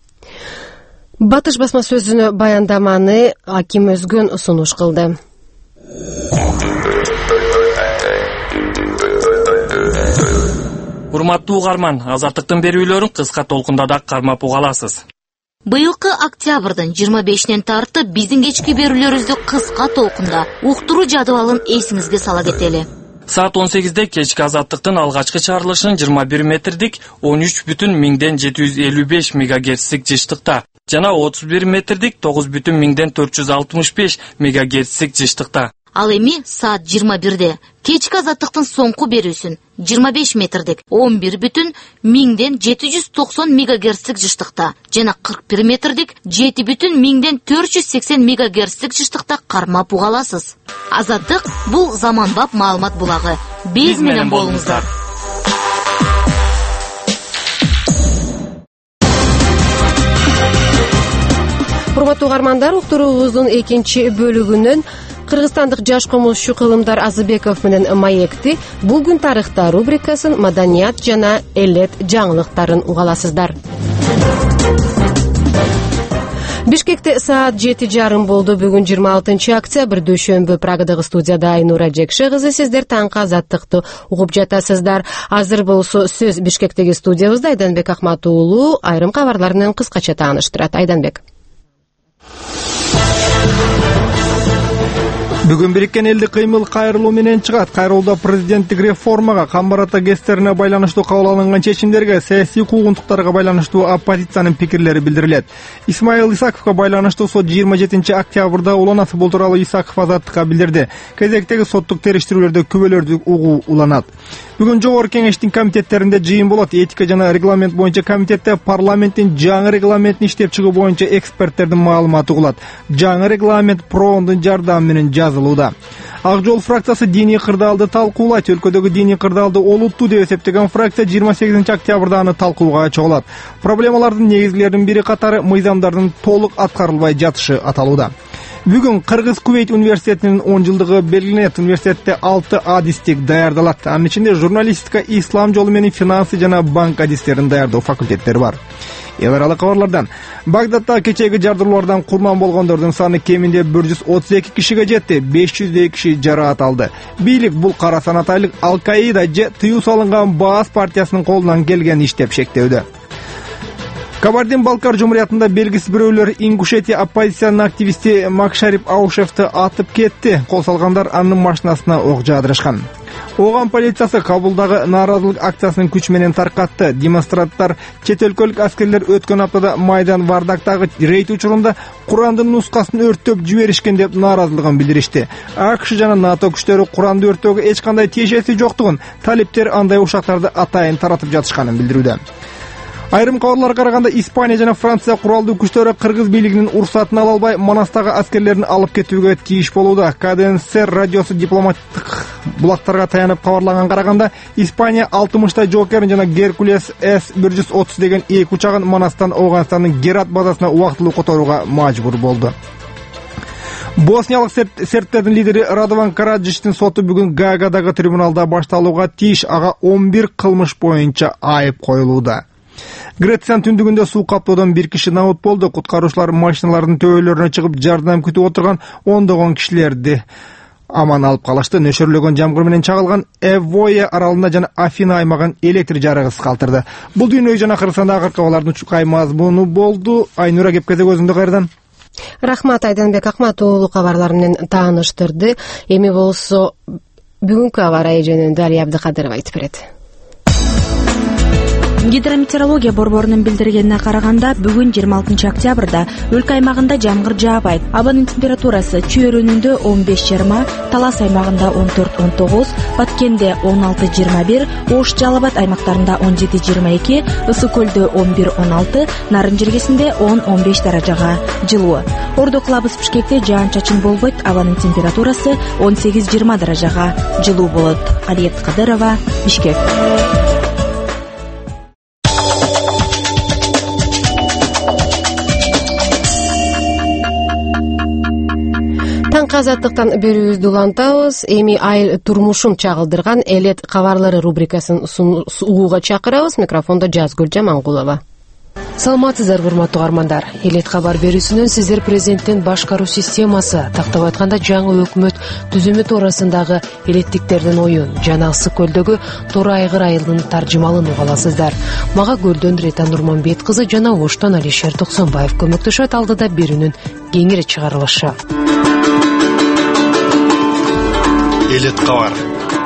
Батыш басма сөзүнө баяндаманы Аким Өзгөн сунуш кылды. Урматтуу угарман, Азаттыктын берүүлөрүн кыска толкунда да кармап уга аласыз. Быйылкы октябрдын жыйырма бешинен тартып биздин кечки берүүлөрүбүздү кыска толкунда уктуруу жадыбалын эсиңизге сала кетели. Саат он сегизде кечки азаттыктын алгачкы чыгарылышын жыйырма бир метрдик он үч бүтүн миңден жети жүз элүү беш мегагерцтик жыштыкта жана отуз бир метрдик тогуз бүтүн миңден төрт жүз алтымыш беш мегагерцтик жыштыкта. Ал эми саат жыйырма бирде кечки азаттыктын соңку берүүсүн жыйырма беш метрдик он бир бүтүн миңден жети жүз токсон мегагерцтик жыштыкта жана кырк бир метрдик жети бүтүн миңден төрт жүз сексен мегагерцтик жыштыкта кармап уга аласыз. Азаттык бул заманбап маалымат булагы. Биз менен болуңуздар. Урматтуу угармандар, уктуруубуздун экинчи бөлүгүнөн кыргызстандык жаш комузчу Кылымдар Азыбеков менен маекти «Бүгүн тарыхта» рубрикасын, маданият жана элет жаңылыктарын угаласыздар. Бишкекте саат жети жарым болду. Бүгүн жыйырма алтынчы октябрь дүйшөмбү. Прагадагы студияда Айнура Жекше кызы, сиздер таңкы азаттыкты угуп жатасыздар. Азыр болсо сөз Бишкектеги студиябызда Айданбек Ахмат уулу айрым кабарлар менен кыскача тааныштырат. Айданбек. Бүгүн Бириккен элдик кыймыл кайрылуу менен чыгат. Кайрылууда президенттик реформага, камбарата гестерине байланыштуу кабыл алынган чечимдерге, саясий куугунтуктарга байланыштуу оппозициянын пикирлери билдирилет. Исмаил Исаковго байланыштуу сот жыйырма жетинчи октябрда уланат. Бул тууралуу Исаков Азаттыкка билдирди. Кезектеги соттук териштирүүлөрдө күбөлөрдү угуу уланат. Бүгүн жогорку кеңештин комитеттеринде жыйын болот. Этика жана регламент боюнча комитетте парламенттин жаңы регламентин иштеп чыгуу боюнча эксперттердин маалыматы угулат. Жаңы регламент Проондун жардамы менен жазылууда. Ак жол фракциясы диний кырдаалды талкуулайт. Өлкөдөгү диний кырдаалды олуттуу деп эсептеген фракция жыйырма сегизинчи октябрда аны талкууга чыгылат. Проблемалардын негизгилеринин бири катары мыйзамдардын толук аткарылбай жатышы аталууда. Бүгүн Кыргыз-Кувейт университетинин он жылдыгы белгиленет. Университетте алты адистик даярдалат. Анын ичинде журналистика, ислам жолу менен финансы жана банк адистерин даярдоо факультеттери бар. Эл аралык кабарлардан Багдадда кечеги жардыруулардан курман болгондордун саны кеминде бир жүз отуз эки кишиге жетти. беш жүздөй киши жараат алды. Бийлик бул кара санатайлык Ал-Каида же тыюу салынган Баас партиясынын колунан келген иш деп шектөөдө. Кабардин-Балкар жумуриятында белгисиз бирөөлөр Ингушетия оппозициянын активисти Макшарип Аушевти атып кетти. Кол салгандар анын машинасына ок жаадырышкан. Оған полициясы Кабулдагы нааразылык акциясынын күч менен таркатты. Демонстранттар чет өлкөлүк аскерлер өткөн аптада Майдан Вардактагы рейд учурунда Курандын нускасын өрттөп жиберишкен деп нааразылыгын билдиришти. АКШ жана НАТО күчтөрү Куранды өрттөөгө эч кандай тиешеси жоктугун, талиптер андай ушактарды атайын таратып жатышканын билдирүүдө. Айрым кабарларга караганда Испания жана Франция куралдуу күчтөрү кыргыз бийлигинин уруксатын ала албай Манастагы аскерлерин алып кетүүгө тийиш болууда. КДНСР радиосу дипломаттык булактарга таянып кабарлаган караганда Испания алтымыштай Жокерин жана Геркулес С бир жүз отуз деген эки учагын Манастан Ооганстандын Герат базасына убактылуу которууга мажбур болду. Босниялык сербтердин лидери Радован Караджичтин соту бүгүн Гаагадагы трибуналда башталууга тийиш. Ага он бир кылмыш боюнча айып коюлууда. Грециянын түндүгүндө суу каптоодон бир киши набыт болду. Куткаруучулар машиналардын төбөлөрүнө чыгып жардам күтүп отурган ондогон кишилерди аман алып калышты. Нөшөрлөгөн жамгыр менен чагылган Эвоя аралында жана Афина аймагын электр жарыгысыз калтырды. Бул дүйнөгү жана Кыргызстандагы акыркы кабарлардын чукай мазмуну болду. Айнура Кепкезе көзүндө кайрадан. Рахмат, Айданбек Ахмат уулу кабарлар менен тааныштырды. Эми болсо бүгүнкү аба ырайы жөнүндө Али Абдыкадыров айтып берет. Гидрометеорология борборунун билдиргенине караганда, бүгүн жыйырма алтынчы октябрда өлкө аймагында жамгыр жаабайт. Абанын температурасы Чүй өрүнүндө он беш жыйырма, Талас аймагында он төрт он тогуз, Баткенде он алты жыйырма бир, Ош Жалал Абад аймактарында он жети жыйырма эки, Ысык көлдө он бир он алты, Нарын жергесинде он он беш даражага жылуу. Ордо Кылабыз Бишкекте жаан-чачын болбойт. Абанын температурасы он сегиз жыйырма даражага жылуу болот. Алия Кадырова, Бишкек. Таңкы азаттыктан берүүбүздү улантабыз. Эми айыл турмушун чагылдырган элет кабарлары рубрикасын угууга чакырабыз. Микрофондо Жазгүл Жамангулова. Саламатсыздар, урматтуу угармандар. Элет кабар берүүсүнөн сиздер президенттин башкаруу системасы, тактап айтканда жаңы өкмөт түзүмү туурасындагы элеттиктердин оюн жана Ысык көлдөгү Тора Айгыр айылынын таржымалын угаласыздар. Мага Көлдөн Рета Нурманбет кызы жана Оштон Алишер Токсонбаев көмөктөшөт. Алдыда берүүнүн кеңири чыгарылышы. Элет кабар.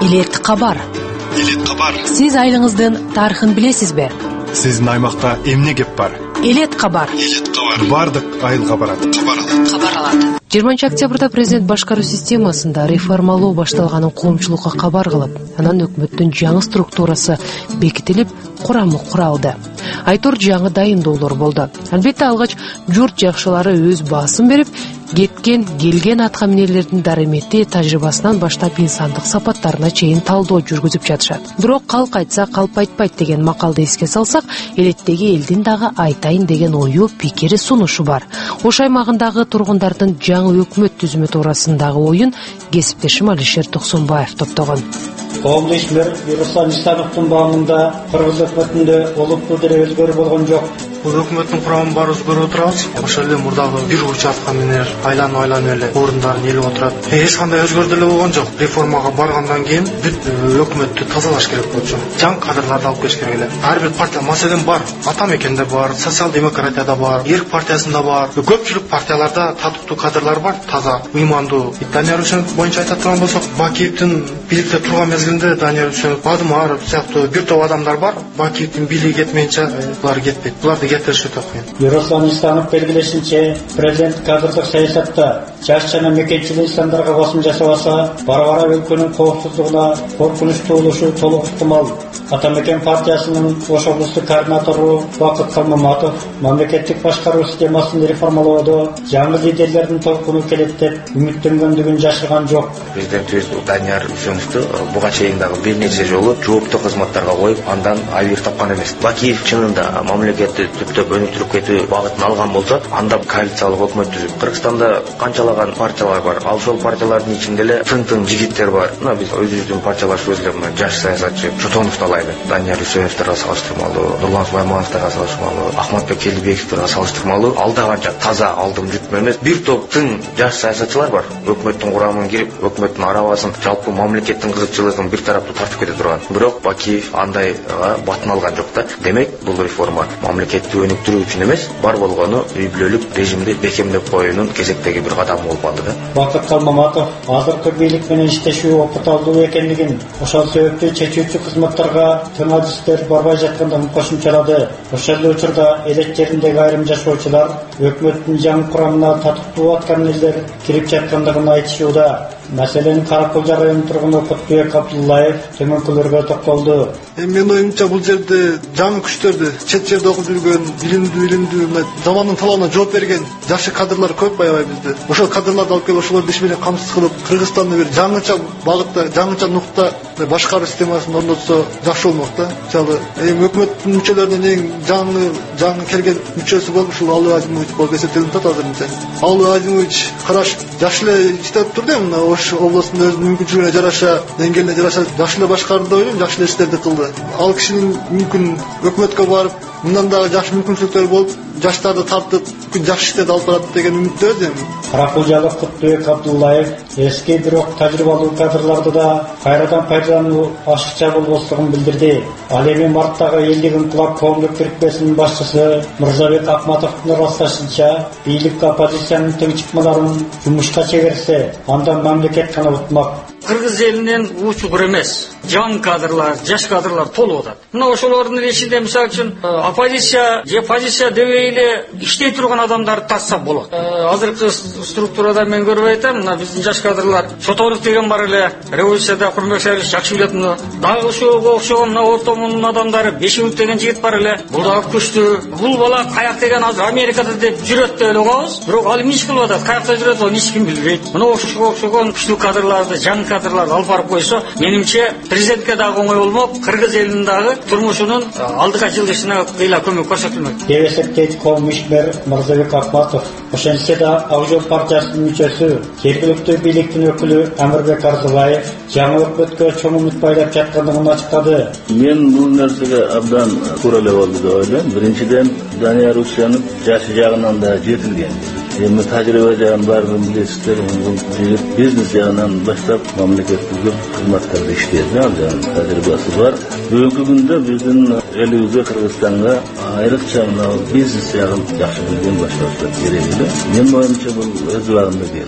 Элет кабар. Элет кабар. Сиз айылыңыздын тарыхын билесизби? Сиздин аймакта эмне кеп бар? Элет кабар. Элет кабар. Бардык айылга барат. Кабар алат. Кабар алат. жыйырманчы октябрда президент башкаруу системасында реформалоо башталганын коомчулукка кабар кылып, анан өкмөттүн жаңы структурасы бекитилип, курамы куралды. Айтор жаңы дайындоолор болду. Албетте алгач журт жакшылары өз баасын берип, кеткен, келген атка минерлердин дарымети, тажрыйбасынан баштап инсандык сапаттарына чейин талдоо жүргүзүп жатышат. Бирок калк айтса калп айтпайт деген макалды эске салсак, элеттеги элдин дагы айтайын деген ою, пикири, сунушу бар. Ош аймагындагы тургундардын жаңы өкмөт түзүмү туурасындагы оюн кесиптешим Алишер Токсонбаев топтогон. Коомдук ишмер Руслан Исановдун баамында кыргыз өкмөтүндө олуттуу деле өзгөрүү болгон жок. Бул өкмөттүн курамы бар өзгөрүп отурабыз. Ошол эле мурдагы бир участка менен айланып айланып эле орундарын ээлеп отурат. Эч кандай өзгөрүү деле болгон жок. Реформага баргандан кийин бүт өкмөттү тазалаш керек болчу. Жаңы кадрларды алып келиш керек эле. Ар бир партия маселен бар. Ата мекенде бар, социал-демократияда бар, Эрк партиясында бар. Көпчүлүк партияларда татыктуу кадрлар бар, таза, уймандуу. Данияр Үсенов боюнча айта турган болсок, Бакиевдин бийликте турган мезгилинде Данияр Үсенов, Бадымаров сыяктуу бир топ адамдар бар. Бакиевдин бийлиги кетмейинче булар кетпейт. Буларды кетириш өтө кыйын. Руслан Исанов белгилешинче, президент кадрлык саясатта жаш жана мекенчил инсандарга басым жасабаса, бара-бара өлкөнүн коопсуздугуна коркунуч туулушу толук ыктымал. Атамекен партиясынын Ош облустук координатору Бакыт Калмаматов мамлекеттик башкаруу системасын реформалоодо жаңы лидерлердин толкуну келет деп үмүттөнгөндүгүн жашырган жок. Президентибиз Данияр Үсеновду буга чейин дагы бир нече жолу жооптуу кызматтарга коюп, андан айыр тапкан эмес. Бакиев чынында мамлекетти түптөп өнүктүрүп кетүү багытын алган болсо, анда коалициялык өкмөт түзүп. Кыргызстанда канчалаган партиялар бар. Ал ошол партиялардын ичинде эле тың-тың жигиттер бар. Мына биз өзүбүздүн партиялаш өзүлөрү жаш саясатчы Чотоновду алайлы. Данияр Үсеновдорго салыштырмалуу, Нурлан Сулаймановдорго салыштырмалуу, Ахматбек Келибековдорго салыштырмалуу, алда канча таза алдым жүтмө эмес. Бир топ тың жаш саясатчылар бар. Өкмөттүн курамына кирип, өкмөттүн арабасын, жалпы мамлекеттин кызыкчылыгын бир тараптуу тартып кете турган. Бирок Бакиев андай батын алган жок да. Демек, бул реформа мамлекетти өнүктүрүү үчүн эмес, бар болгону үй бүлөлүк режимди бекемдеп коюунун кезектеги бир кадамы болуп калды да. Бакыт Калмаматов азыркы бийлик менен иштешүү опыт алуу экенлигин, ошол себептүү чечүүчү кызматтарга тың адистер барбай жаткандыгын кошумчалады. Ошол учурда элек жериндеги айрым жашоочулар өкмөттүн жаңы курамына татыктуу аткан элдер кирип жаткандыгын айтышууда. Маселен, Каракулжа районунун тургуну Кутбек Абдуллаев төмөнкүлөргө токтолду. Менин оюмча бул жерде жаңы күчтөрдү, чет жерде окуп жүргөн, билимдүү, илимдүү, замандын талабына жооп берген жакшы кадрлар көп аябай бизде. Ошол кадрларды алып келип, ошолорду иш менен камсыз кылып, Кыргызстанды бир жаңыча багытта, жаңыча нукта башкаруу системасын орнотсо жакшы болмок да. Мисалы, эми өкмөттүн мүчөлөрүнүн эң жаңы жаңы келген мүчөсү болуп, ушул Алый Азимович болуп эсептелип атат азырынча. Алый Азимович караш жакшы эле иштеп турду эми Ош областында өзүнүн мүмкүнчүлүгүнө жараша, деңгээлине жараша жакшы эле башкарды деп ойлойм, жакшы эле иштерди кылды. Ал кишинин мүмкүн өкмөткө барып, мындан дагы жакшы мүмкүнчүлүктөр болуп, жаштарды тартып, мүмкүн жакшы иштерди алып барат деген үмүттөбүз эми. Каракулжалык Кутбек Абдуллаев эски бирок тажрыйбалуу кадрларды да кайрадан пайдалануу ашыкча болбостугун билдирди. Ал эми марттагы элдик инкылап коомдук бирикмесинин башчысы Мырзабек Акматовдун ырасташынча, бийлик оппозициянын тең чыкмаларын жумушка чегерсе, андан мамлекет гана утмак. Кыргыз элинен учур эмес, жаңы кадрлар, жаш кадрлар толуп атат. Мына ошолордун ичинде мисалы үчүн оппозиция же позиция дебей эле иштей турган адамдарды татса болот. Азыркы структурада мен көрүп айтам, мына биздин жаш кадрлар Чотонов деген бар эле, революцияда Курмек Шайырович жакшы билетин. Дагы ошого окшогон мына ортомунун адамдары Бешимов деген жигит бар эле. Бул дагы күчтүү. Бул бала каяк деген азыр Америкада деп жүрөт деп эле угабыз. Бирок ал эмне иш кылып атат, каякта жүрөт, аны эч ким билбейт. Мына ошого окшогон күчтүү кадрларды, жаңы кадрларды алып барып койсо, менимче президентке дагы оңой болмок, кыргыз элинин дагы турмушунун алдыга жылдышына кыйла көмөк көрсөтүлмөк. Деп эсептейт коом ишмер Мырзабек Акматов. Ошентсе да Ак жол партиясынын мүчөсү, жергиликтүү бийликтин өкүлү Амирбек Арзыбаев жаңы өкмөткө чоң үмүт байлап жаткандыгын ачыктады. Мен бул нерсеге абдан туура эле болду деп ойлойм. Биринчиден, Данияр Үсенов жашы жагынан да жетилген. Эми тажрыйба жагын баарын билесиздер, бул жигит бизнес жагынан баштап мамлекеттик кызматтарда иштейт, ал жагын тажрыйбасы бар. Бүгүнкү күндө биздин элибизге, Кыргызстанга айрыкча мына бизнес жагын жакшы билген башкаруучулар керек эле. Менин оюмча бул өз убагында келди.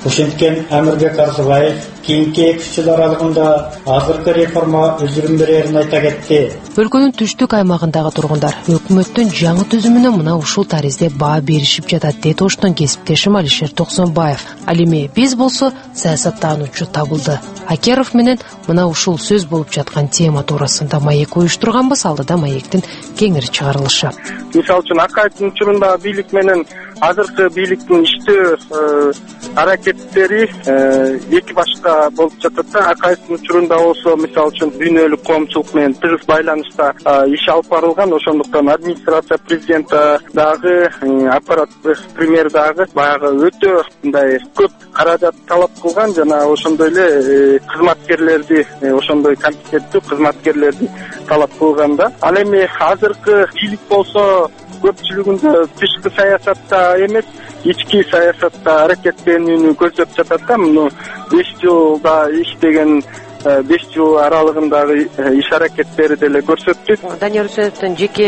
ошенткен Амирбек Арзыбаев кийинки эки үч жыл аралыгында азыркы реформа өзүрүн берерин айта кетти. Өлкөнүн түштүк аймагындагы тургундар өкмөттүн жаңы түзүмүнө мына ушул таризде баа беришип жатат дейт оштон кесиптешим Алишер Токсонбаев. Ал эми биз болсо саясаттануучу Табылды Акеров менен мына ушул сөз болуп жаткан тема туурасында маек уюштурганбыз. Алдыда маектин кеңири чыгарылышы. Мисалы үчүн Акайдын учурундагы бийлик менен азыркы бийликтин иштөө аракеттери эки башка болуп жатат да. Акайдын учурунда болсо мисалы үчүн дүйнөлүк коомчулук менен тыгыз байланышта иш алып барылган. Ошондуктан администрация президента дагы аппарат премьер дагы баягы өтө мындай көп каражат талап кылган жана ошондой эле кызматкерлерди ошондой компетенттүү кызматкерлерди талап кылган да. Ал эми азыркы бийлик болсо көпчүлүгүндө тышкы саясатта эмес, ички саясатта аракеттенүүнү көздөп жатат да. Муну беш жылда иштеген беш жыл аралыгындагы иш аракеттери деле көрсөттү. Данияр Үсеновдун жеке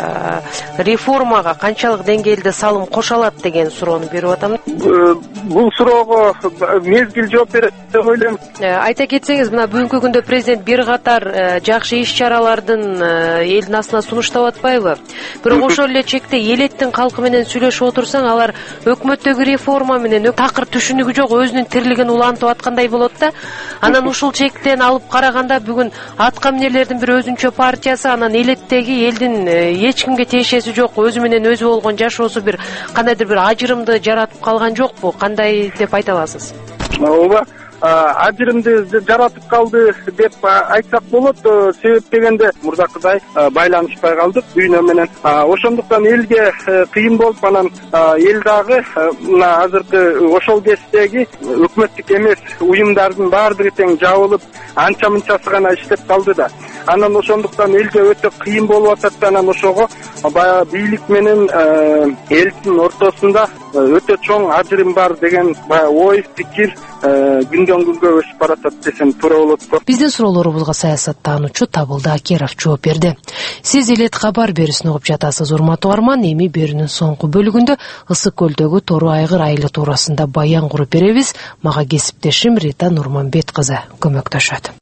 реформага канчалык деңгээлде салым кошо алат деген суроону берип атам. Бул суроого мезгил жооп берет деп ойлойм. Айта кетсеңиз, мына бүгүнкү күндө президент бир катар жакшы иш-чаралардын элдин астына сунуштап атпайбы? Бирок ошол эле чекте элеттин калкы менен сүйлөшүп отурсаң, алар өкмөттөгү реформа менен такыр түшүнүгү жок өзүнүн тирлигин улантып аткандай болот да. Анан ушул чек алып караганда бүгүн аткаминерлердин бир өзүнчө партиясы, анан элеттеги элдин эч кимге тиешеси жок, өзү менен өзү болгон жашоосу бир кандайдыр бир ажырымды жаратып калган жокпу? Кандай деп айта аласыз? Ооба, ажырымды жаратып калды деп айтсак болот. Себеп дегенде мурдакыдай байланышпай калдык дүйнө менен. Ошондуктан элге кыйын болуп, анан эл дагы мына азыркы ошол кездеги өкмөттүк эмес уюмдардын баардыгы тең жабылып, анча мынчасы гана иштеп калды да. Анан ошондуктан элге өтө кыйын болуп атат да. Анан ошого баягы бийлик менен элдин ортосунда өтө чоң ажырым бар деген баягы ой, пикир күндөн күнгө өсүп баратат десем туура болот го. Биздин суроолорубузга саясаттануучу Табылды Акеров жооп берди. Сиз Элет кабар берүүсүн угуп жатасыз, урматтуу арман. Эми берүүнүн соңку бөлүгүндө Ысык көлдөгү Тору айгыр айылы туурасында баян куруп беребиз. Мага кесиптешим Рита Нурманбет кызы көмөктөшөт.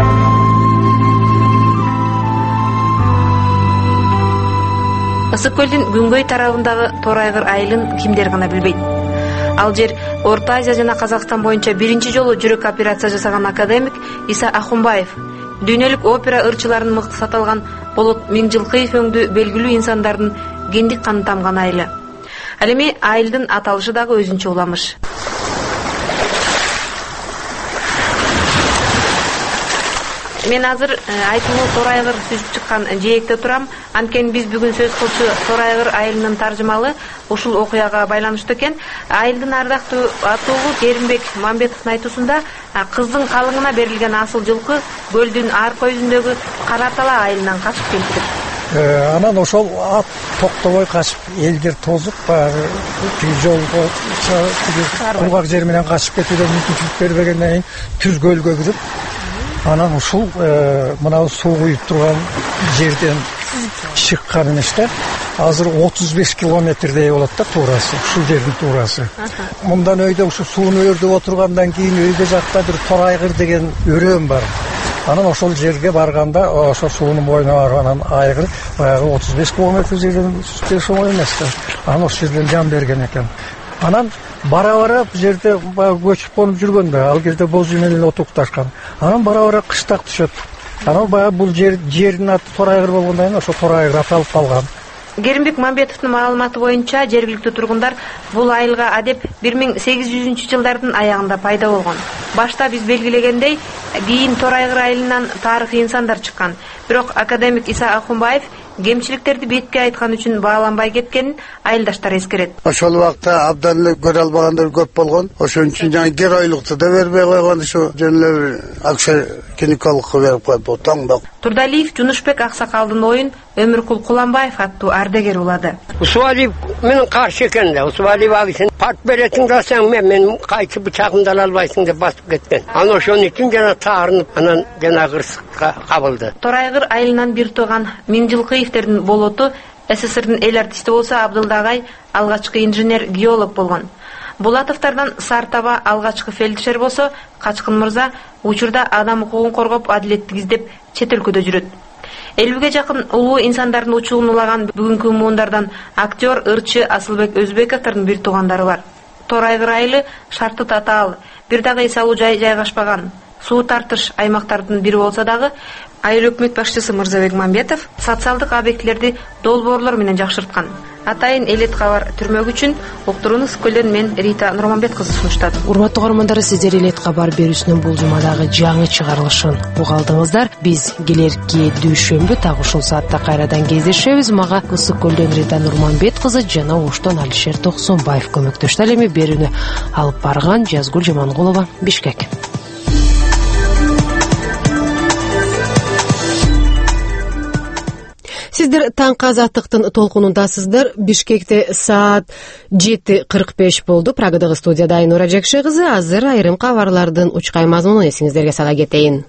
Ысык көлдүн күнгөй тарабындагы Тору айгыр айылын кимдер гана билбейт. Ал жер Орто Азия жана Казакстан боюнча биринчи жолу жүрөк операция жасаган академик Иса Ахунбаев, дүйнөлүк опера ырчыларынын мыкты саталган Болот Миңжилкыев өңдүү белгилүү инсандардын гендик каны тамган айылы. Ал эми айылдын аталышы дагы өзүнчө уламыш. Мен азыр айтымыл Тору айгыр сүзүп чыккан жээкте турам. Анткени биз бүгүн сөз кылчу Тору айгыр айылынын таржымалы ушул окуяга байланыштуу экен. Айылдын ардактуу атуулу Керимбек Мамбетовдун айтуусунда кыздын калыңына берилген асыл жылкы көлдүн арка өзүндөгү Кара Тала айылынан качып келди. Анан ошол ат токтобой качып, элдер тозуп, баягы жолго кургак жер менен качып кетүүдө мүмкүнчүлүк бербегенден кийин түз көлгө кирип, анан ушул мына суу куюп турган жерден чыккан эмес да. Азыр отуз беш километрдей болот да туурасы, ушул жердин туурасы. Мындан өйдө ушу сууну өрдөп отургандан кийин өйдө жакта бир Тору айгыр деген өрөөн бар. Анан ошол жерге барганда ошо суунун боюна барган айгыр баягы отуз беш километр жерден түшпөш оңой эмес да. Анан ошол жерден жан берген экен. Анан бара-бара бул жерде көчүп конуп жүргөндө, ал кезде бозу менен отукташкан. Анан бара-бара кыштак түшөт. Анан баягы бул жер жердин аты Тору айгыр болгондон кийин ошо Тору айгыр аталып калган. Керимбек Мамбетовдун маалыматы боюнча жергиликтүү тургундар бул айылга адеп бир миң сегиз жүзүнчү жылдардын аягында пайда болгон. Башта биз белгилегендей, кийин Тору айгыр айылынан тарыхый инсандар чыккан. Бирок академик Иса Ахунбаев кемчиликтерди бетке айткан үчүн бааланбай кеткенин айылдаштар эскерет. Ошол убакта абдан эле көрө албагандар көп болгон. Ошон үчүн жаңы геройлукту да бербей койгон, ушу жөн эле акча киникалыкка берип койду. Тоңдок. Турдалиев Жунушбек аксакалдын оюн Өмүркул Куланбаев аттуу ардагер улады. Усвалиев менин каршы экен да. Усвалиев агысын парт беретиң десең мен мен кайчы бычагымды ала албайсың деп басып кеткен. Анан ошон үчүн жана таарынып, анан жана кырсыкка кабылды. Тору айгыр айылынан бир тууган Миңжилкыевтердин болоту СССРдин эл артисти болсо Абдылда агай алгачкы инженер геолог болгон. Булатовдордон Сартаба алгачкы фельдшер болсо, Качкын мырза учурда адам укугун коргоп адилеттик издеп чет өлкөдө жүрөт. элүүгө жакын улуу инсандардын учугун улаган бүгүнкү муундардан актер, ырчы Асылбек Өзбековдордун бир туугандары бар. Торайгыр айылы шарты татаал, бир дагы эс алуу жай жайгашпаган, суу тартыш аймактардын бири болсо дагы, айыл өкмөт башчысы Мырзабек Мамбетов социалдык объектилерди долбоорлор менен жакшырткан. Атайын Элет кабар түрмөк үчүн уктурууну Скөлдөн мен Рита Нурмамбет кызы сунуштады. Урматтуу каармандар, сиздер Элет кабар берүүсүнүн бул жумадагы жаңы чыгарылышын уга алдыңыздар. Биз келерки дүйшөмбү так ушул саатта кайрадан кездешебиз. Мага Ысык Көлдөн Рита Нурмамбет кызы жана Оштон Алишер Токсонбаев көмөктөштү. Ал эми берүүнү алып барган Жазгүл Жамангулова, Бишкек. Сиздер таңкы азаттыктын толкунундасыздар. Бишкекте саат жети кырк беш болду. Прагадагы студияда Айнура Жекше кызы. Азыр айрым кабарлардын учкай мазмунун эсиңиздерге сала кетейин.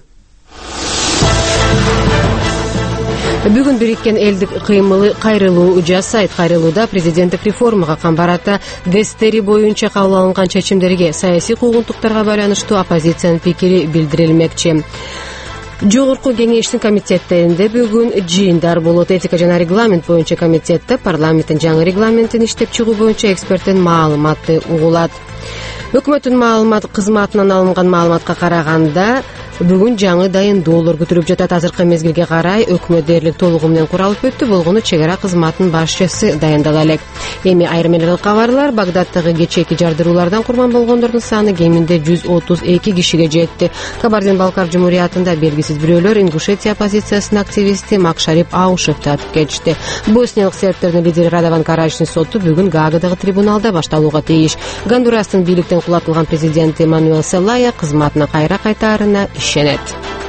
Бүгүн бириккен элдик кыймылы кайрылуу жасайт. Кайрылууда президенттик реформага камбарата Гестери боюнча кабыл алынган чечимдерге, саясий куугунтуктарга байланыштуу оппозициянын пикири билдирилмекчи. Жогорку кеңештин комитеттеринде бүгүн жыйындар болот. Этика жана регламент боюнча комитетте парламенттин жаңы регламентин иштеп чыгуу боюнча эксперттин маалыматы угулат. Өкмөттүн маалымат кызматынан алынган маалыматка караганда, бүгүн жаңы дайындоолор күтүлүп жатат. Азыркы мезгилге карай өкмөт дээрлик толугу менен куралып өттү. Болгону чек ара кызматынын башчысы дайындала элек. Эми айрым эле кабарлар. Багдадтагы кечээки жардыруулардан курман болгондордун саны кеминде жүз отуз эки кишиге жетти. Кабардин-Балкар Жумурiyatында белгисиз бирөөлөр Ингушетия оппозициясынын активисти Макшарип Аушевди атып кетишти. Босниялык сербтердин лидери Радован Карачнин соту бүгүн Гаагадагы трибуналда башталууга тийиш. Гондурастын бийликтен кулатылган президенти Мануэл Селая кызматына кайра кайтаарына ишенет.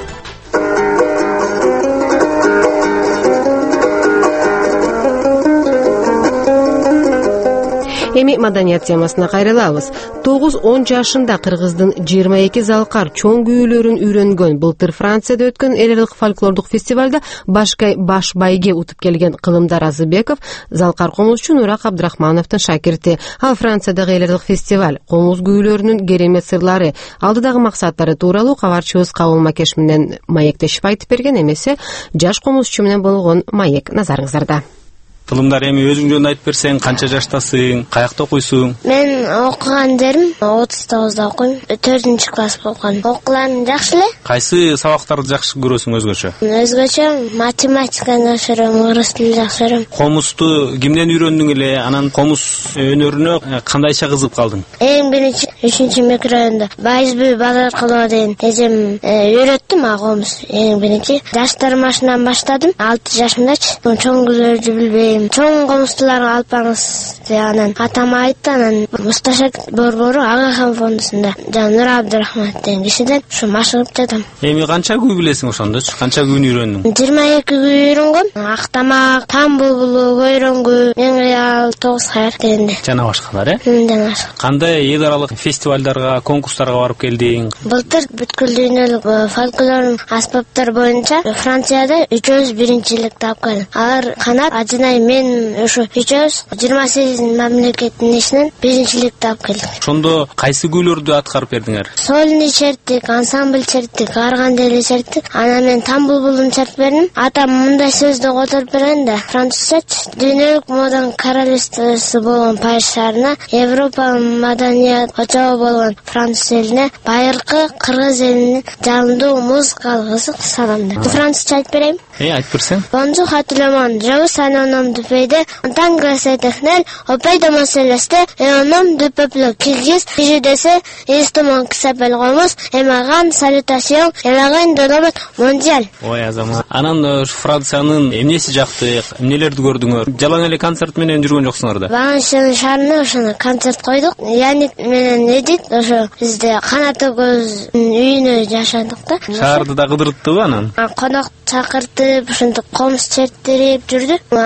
Эми маданият темасына кайрылабыз. тогуз он жашында кыргыздын жыйырма эки залкар чоң күйүүлөрүн үйрөнгөн. Былтыр Францияда өткөн эл аралык фольклордук фестивалда башкай баш байге утуп келген Кылымдар Азыбеков залкар комузчу Нурак Абдрахмановдун шакирти. Ал Франциядагы эл аралык фестиваль комуз күйүүлөрүнүн керемет сырлары, алдыдагы максаттары тууралуу кабарчыбыз Кабыл Макеш менен маектешип айтып берген. Эмесе жаш комузчу менен болгон маек назарыңыздарда. Кылымдар, эми өзүң жөнүндө айтып берсең, канча жаштасың, каякта окуйсуң? Мен окуган жерим отуз тогузда окуйм, төртүнчү класс болгон. Окууларым жакшы эле. Кайсы сабактарды жакшы көрөсүң өзгөчө? Өзгөчө математиканы жакшы көрөм, орус тилин жакшы көрөм. Комузду кимден үйрөндүң эле? Анан комуз өнөрүнө кандайча кызыгып калдың? Эң биринчи үчүнчү микрорайондо Байызбүй Базаркулова деген эжем үйрөттү мага комуз. Эң биринчи жаштар машынан баштадым, алты жашымдачы. Чоң күйүүлөрдү билбейм. Чоң комузтуларга алпаңыз анан атама айтты. Анан Мусташак борбору Агахан фондусунда жана Нур Абдрахманов деген кишиден ушу машыгып жатам. Эми канча күй билесиң ошондочу? Канча күйүн үйрөндүң? жыйырма эки күй үйрөнгөм. Актамак, Там булбулу, Көйрөңгү, Меңриял, Тогуз кайыр дегенде. Жана башкалар, э? Жана башка. Кандай эл аралык фестивалдарга, конкурстарга барып келдиң? Былтыр бүткүл дүйнөлүк фольклор аспаптар боюнча Францияда үчөөбүз биринчиликти алып келдик. Алар Канат, Ажынай, мен ушу үчөөбүз жыйырма сегиз мамлекеттин ичинен биринчиликти алып келдик. Ошондо кайсы күүлөрдү аткарып бердиңер? Сольный черттик, ансамбль черттик, Аргандели черттик. Анан мен Там булбулун чертип бердим. Атам мындай сөздү которуп берген да, французча дүйнөлүк моданын королевствосу болгон Париж шаарына, Европа маданият очогу болгон Француз элине, байыркы кыргыз элинин жалындуу музыкалык ызык саламдар. Французча айтып берейин? Э, айтып берсең. Bonjour à tout le monde. Je vous salue au nom du pays en tant que grâce éternelle au pays de mon céleste et au nom du peuple kirghiz. Je décède instrument qui s'appelle Romos et ma grande salutation est la reine de l'homme mondial. Ой, азамат. Анан Франциянын эмнеси жакты, эмнелерди көрдүңөр? Жалаң эле концерт менен жүргөн жоксуңар да? Ваншын шаарына ошону концерт койдук. Янит менен Эдит ошо бизде Канат экөөбүз үйүнө жашадык да. Шаарды да кыдырыттыбы анан? Конок чакыртып, ошентип комуз чертирип жүрдү. Анан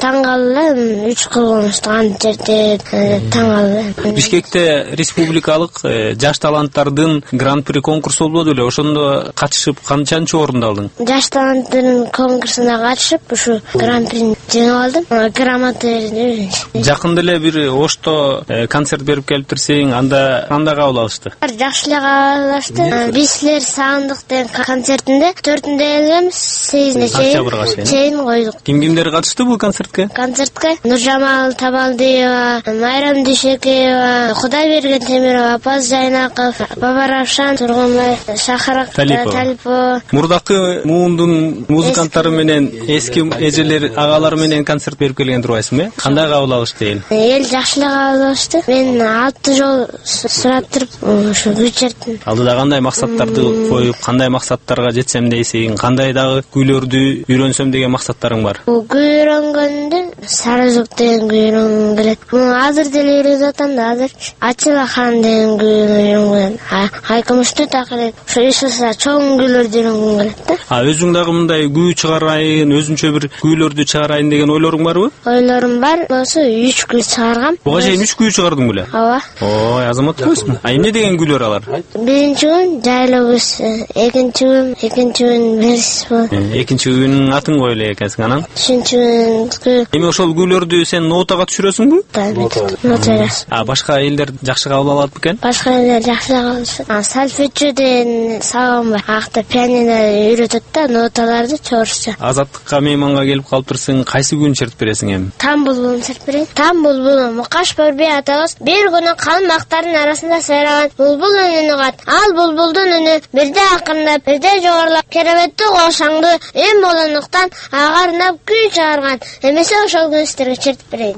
таң калдым, үч кылмыштык ан жерде таң калдым. Бишкекте республикалык жаш таланттардын гран-при конкурсу болду эле. Ошондо катышып канчанчы орунду алдың? Жаш таланттардын конкурсуна катышып, ушу гран-прини жеңип алдым. Грамота берди. Жакында эле бир Ошто концерт берип келиптирсиң, анда кандай кабыл алышты? Жакшы эле кабыл алышты. Биз силер сагындык деген концертинде төртүндө келгенбиз, сегизинде чейин койдук. Ким кимдер катышты бул концертке? Концертке Нуржамал Табалдиева, Майрам Дүйшекеева, Кудайберген Темиров, Апаз Жайнаков, Баба Равшан, Тургунбай, Шахар Талипова. Мурдакы муундун музыканттары менен эски эжелер, агалар менен концерт берип келген турбайсыңбы? Э? Кандай кабыл алышты эл? Эл жакшы эле кабыл алышты. Мен алты жол сурап туруп ушу бүчөрттүм. Алдыда кандай максаттарды коюп, кандай максаттарга жетсем дейсиң, кандай дагы күйлөрдү үйрөнсөм деген максаттарың бар? Бул күй үйрөнгөндө Сарызук деген күй үйрөнгүм келет. Муну азыр деле үйрөнүп атам да, азыр Ачыла хан деген күй үйрөнгүм. Айкымышты такырет. Ошо ишса чоң күйлөрдү үйрөнгүм келет да. А өзүң дагы мындай күй чыгарайын, өзүнчө бир күйлөрдү чыгарайын деген ойлоруң барбы? Ойлорум бар. Болсо үч күй чыгаргам. Буга чейин үч күй чыгардың беле? Ооба. Ой, азамат көзсүң. А эмне деген күйлөр алар? Биринчи күн жайлоо күз, экинчи күн, экинчи күн берс бол. Экинчи күнүн атын кой эле экенсиң анан? Үчүнчү күн. Эми ошол күйлөрдү сен нотага түшүрөсүңбү? Нотага. А башка элдер жакшы кабыл алат бекен? Башка элдер жакшы кабыл алышат. А сальфеджио деген сабагым бар. Акта пианино үйрөтөт да ноталарды чорсча. Азаттыкка мейманга келип калыптырсың, кайсы күн чертип бересиң эми? Там булбулун чертип берейин. Там булбулун Мукаш Борбей атабыз бир күнү калмактардын арасында сайраган булбул үнүн угат. Ал булбулдун үнү бирде акырындап, бирде жогорулап, керебетти кошаңды эм болгондуктан агарынап күй чыгарган. Эмесе ошол күнү силерге чертип берейин.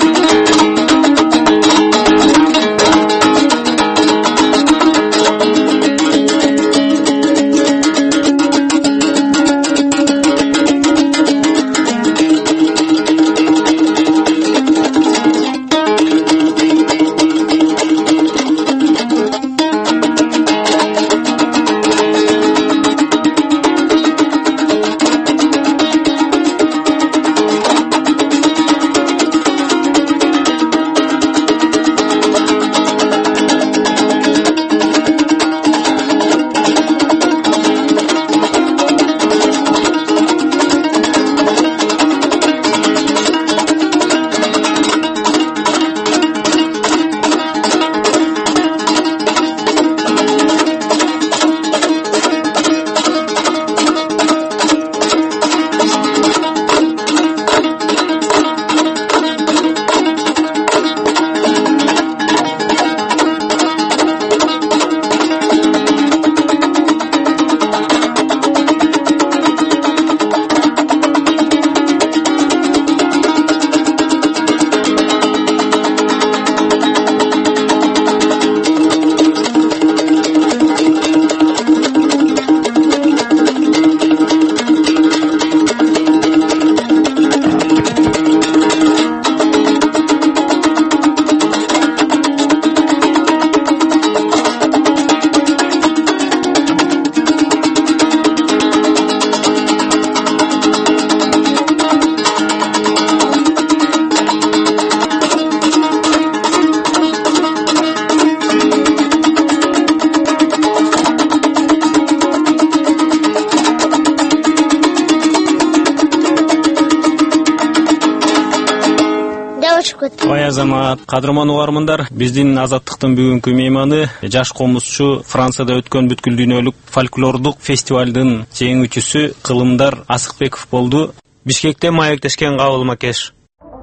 Ой азамат, кадырман угармандар, биздин Азаттыктын бүгүнкү мейманы жаш комузчу Францияда өткөн бүткүл дүйнөлүк фольклордук фестивалдын жеңүүчүсү Кылымдар Асыкбеков болду. Бишкекте маектешкен кабыл макеш.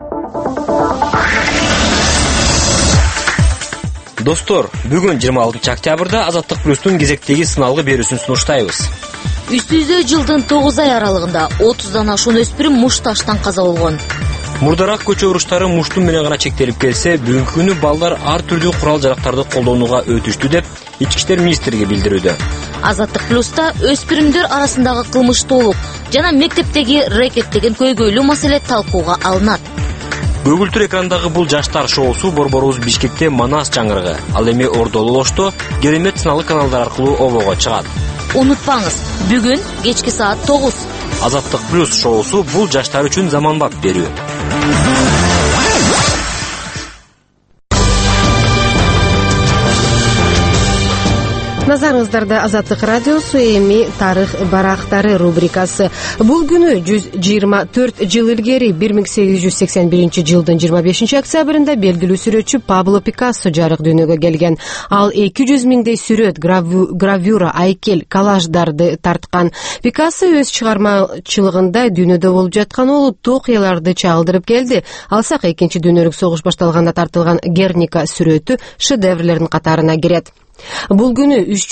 Достор, бүгүн жыйырма алтынчы октябрда Азаттык плюстун кезектеги сыналгы берүүсүн сунуштайбыз. Үстүздө жылдын тогуз ай аралыгында отуздан ашуун өспүрүм муш таштан каза болгон. Мурдараак көчө уруштары муштун менен гана чектелип келсе, бүгүнкү күнү балдар ар түрдүү курал жарактарды колдонууга өтүштү деп Ички иштер министрлиги билдирүүдө. Азаттык плюста өспүрүмдөр арасындагы кылмыштуулук жана мектептеги рэкет деген көйгөйлүү маселе талкууга алынат. Көгүлтүр экрандагы бул жаштар шоусу борборубуз Бишкекте Манас жаңырыгы, ал эми Ордолу Ошто Керемет сыналгы каналдар аркылуу обого чыгат. Унутпаңыз, бүгүн кечки саат тогуз. Азаттык плюс шоусу бул жаштар үчүн заманбап берүү. Назарыңыздарда Азаттык радиосу, эми тарых барактары рубрикасы. Бул күнү жүз жыйырма төрт жыл илгери бир миң сегиз жүз сексен биринчи жылдын жыйырма бешинчи октябрында белгилүү сүрөтчү Пабло Пикассо жарык дүйнөгө келген. Ал эки жүз миңдей сүрөт, гравюра, айкел, коллаждарды тарткан. Пикассо өз чыгармачылыгында дүйнөдө болуп жаткан олуттуу окуяларды чагылдырып келди. Алсак экинчи дүйнөлүк согуш башталганда тартылган Герника сүрөтү шедеврлердин катарына кирет. Бул күнү үч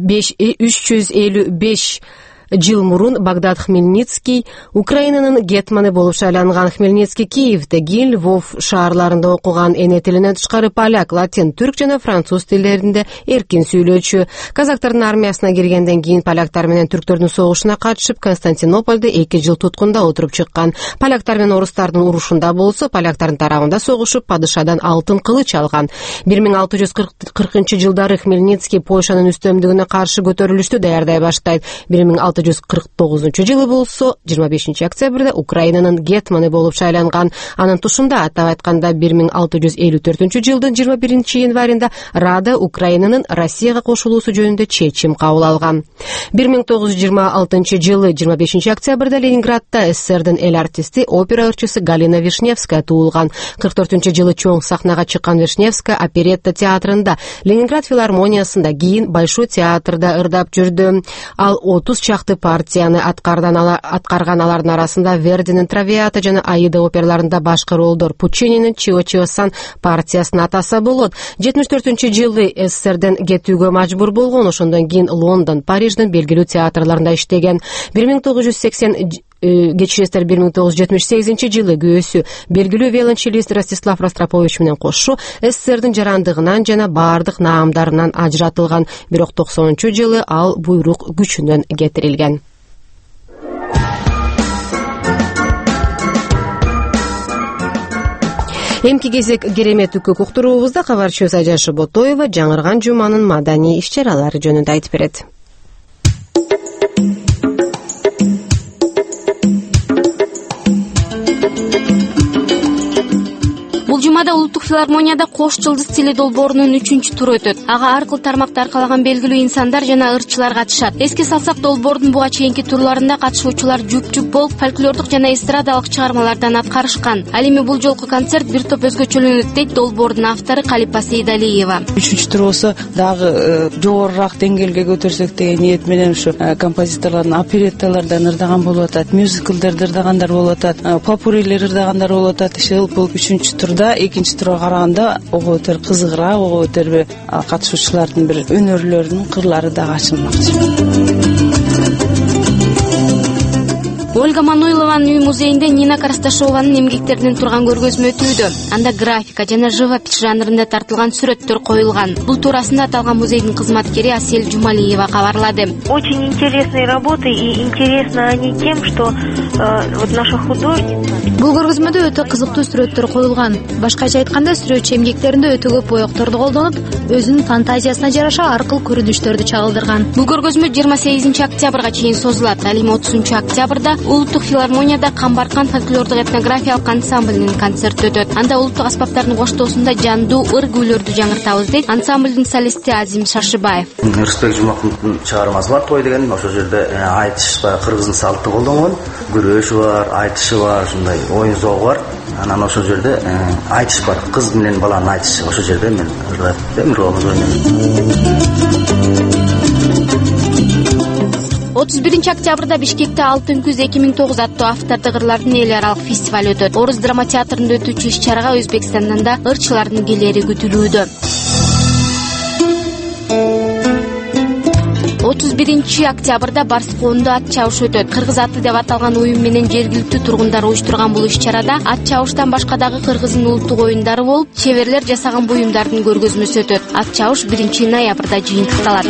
жүз элүү беш жыл мурун Багдад Хмельницкий Украинанын гетманы болуп шайланган. Хмельницкий Киевде, Гиль, Львов шаарларында окуган, эне тилинен тышкары поляк, латин, түрк жана француз тилдеринде эркин сүйлөөчү. Казактардын армиясына киргенден кийин поляктар менен түрктөрдүн согушуна катышып, Константинопольдо эки жыл туткунда отуруп чыккан. Поляктар менен орустардын урушунда болсо, поляктардын тарабында согушуп, падышадан алтын кылыч алган. бир миң алты жүз кыркынчы жылдары Хмельницкий Польшанын үстөмдүгүнө каршы көтөрүлүштү даярдай баштайт. бир миң алты жүз кырк тогузунчу жылы болсо, жыйырма бешинчи октябрда Украинанын гетманы болуп шайланган. Анын тушунда, атап айтканда, бир миң алты жүз элүү төртүнчү жылдын жыйырма биринчи январында Рада Украинанын Россияга кошулуусу жөнүндө чечим кабыл алган. бир миң тогуз жүз жыйырма алтынчы жылы жыйырма бешинчи октябрда Ленинградда СССРдин эл артисти, опера ырчысы Галина Вишневская туулган. кырк төртүнчү жылы чоң сахнага чыккан Вишневская оперетта театрында, Ленинград филармониясында, кийин Большой театрда ырдап жүрдү. Ал отуз чакты партияны аткарган. Алардын арасында Вердинин Травиата жана Аида операларында башкы ролдор, Пуччининин Чио-Чио-сан партиясына атаса болот. жетимиш төртүнчү жылы СССРден кетүүгө мажбур болгон, ошондон кийин Лондон, Париждин белгилүү театрларында иштеген. бир миң тогуз жүз сексен кечиресиздер бир миң тогуз жүз жетимиш сегизинчи жылы күйөөсү, белгилүү виолончелист Ростислав Ростропович менен кошо СССРдин жарандыгынан жана баардык наамдарынан ажыратылган. Бирок токсонунчу жылы ал буйрук күчүнөн кетирилген. Эмки кезек кереметтүү уктуруубузда кабарчыбыз Ажашы Ботоева жаңырган жуманын маданий иш-чаралары жөнүндө айтып берет. Бул жумада улуттук филармонияда Кош жылдыз тили долбоорунун үчүнчү туру өтөт. Ага ар кыл тармакта аркалаган белгилүү инсандар жана ырчылар катышат. Эске салсак, долбоордун буга чейинки турларында катышуучулар жуп-жуп болуп фольклордук жана эстрадалык чыгармалардан аткарышкан. Ал эми бул жолку концерт бир топ өзгөчөлөнөт дейт долбоордун автору Калипа Сейдалиева. Үчүнчү тур болсо дагы жогорураак деңгээлге көтөрсөк деген ниет менен ушу композиторлордун оперетталардан ырдаган болуп атат, мюзиклдерди ырдагандар болуп атат, попурилер ырдагандар болуп атат. Ишил бул үчүнчү турда экинчи турга караганда ого өтөр кызыгыраак, ого өтөр катышуучулардын бир өнөрлөрүнүн кырлары дагы ачылмакчы. Ольга Мануйлованын үй музейинде Нина Карасташованын эмгектеринен турган көргөзмө өтүүдө. Анда графика жана живопись жанрында тартылган сүрөттөр коюлган. Бул туурасында аталган музейдин кызматкери Асель Жумалиева кабарлады. Очень интересные работы, и интересны они тем, что э, вот наша художница. Бул көргөзмөдө өтө кызыктуу сүрөттөр коюлган. Башкача айтканда, сүрөтчү эмгектеринде өтө көп боекторду колдонуп, өзүнүн фантазиясына жараша ар кыл көрүнүштөрдү чагылдырган. Бул көргөзмө жыйырма сегизинчи октябрга чейин созулат. Ал эми отузунчу октябрда Улуттук филармонияда Камбаркан фольклордук этнографиялык ансамблинин концерти өтөт. Анда улуттук аспаптардын коштоосунда жандуу ыр күүлөрдү жаңыртабыз дейт ансамблдин солисти Азим Шашыбаев. Рысбек Жумакуловдун чыгармасы бар, той деген. Ошол жерде айтыш бар, кыргыздын салты колдонгон, күрөш бар, айтышы бар, ушундай оюн зогу бар. Анан ошол жерде айтыш бар, кыз менен баланын айтышы. Ошол жерде мен ырдап ролду ойнойм. отуз биринчи октябрда Бишкекте Алтын күз эки миң тогуз аттуу автордук ырлардын эл аралык фестиваль өтөт. Орус драма театрында өтүүчү иш-чарага Өзбекстандан да ырчылардын келери күтүлүүдө. отуз биринчи октябрда Барскоонда ат чабыш өтөт. Кыргыз аты деп аталган оюн менен жергиликтүү тургундар уюштурган бул иш-чарада ат чабыштан башка дагы кыргыздын улуттук оюндары болуп, чеберлер жасаган буюмдардын көргөзмөсү өтөт. Ат чабыш биринчи ноябрда жыйынтыкталат.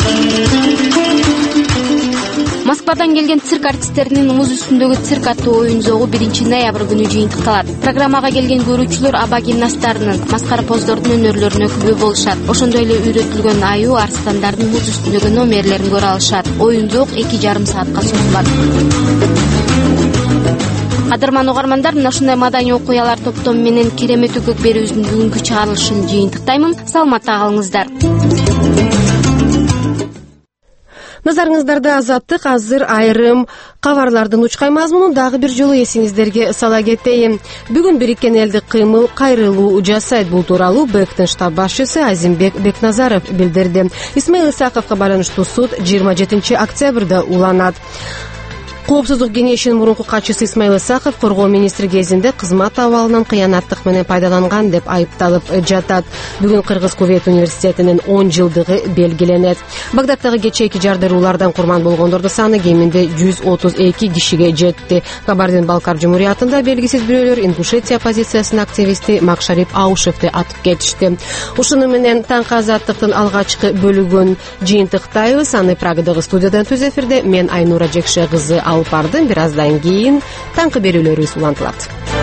Москвадан келген цирк артисттеринин муз үстүндөгү цирк аттуу оюн зогу биринчи ноябрь күнү жыйынтыкталат. Программага келген көрүүчүлөр аба гимнасттарынын, маскара поздордун өнөрлөрүнө күбө болушат. Ошондой эле үйрөтүлгөн аюу, арстандардын муз үстүндөгү номерлерин көрө алышат. Оюн зог эки жарым саатка созулат. Кадырман угармандар, мына ушундай маданий окуялар топтому менен керемет үкөк берүүбүздүн бүгүнкү чыгарылышын жыйынтыктаймын. Саламатта калыңыздар. Назарыңыздарда Азаттык. Азыр айрым кабарлардын учкай мазмунун дагы бир жолу эсиңиздерге сала кетейин. Бүгүн Бириккен Элдик кыймыл кайрылуу жасайт. Бул тууралуу БЭКтин штаб башчысы Азимбек Бекназаров билдирди. Исмаил Исаковго байланыштуу суд жыйырма жетинчи октябрда уланат. Коопсуздук кеңешинин мурунку катчысы Исмаил Исаков коргоо министри кезинде кызмат абалынан кыянаттык менен пайдаланган деп айыпталып жатат. Бүгүн Кыргыз Кувейт университетинин он жылдыгы белгиленет. Багдадтагы кечээки жардыруулардан курман болгондордун саны кеминде жүз отуз эки кишиге жетти. Кабардин-Балкар Жумуриятында белгисиз бирөөлөр Ингушетия оппозициясынын активисти Макшарип Аушевди атып кетишти. Ушуну менен таңкы Азаттыктын алгачкы бөлүгүн жыйынтыктайбыз. Аны Прагадагы студиядан түз эфирде мен Айнура Жекше кызы алып бардым. Бир аздан кийин таңкы берүүлөрүбүз улантылат.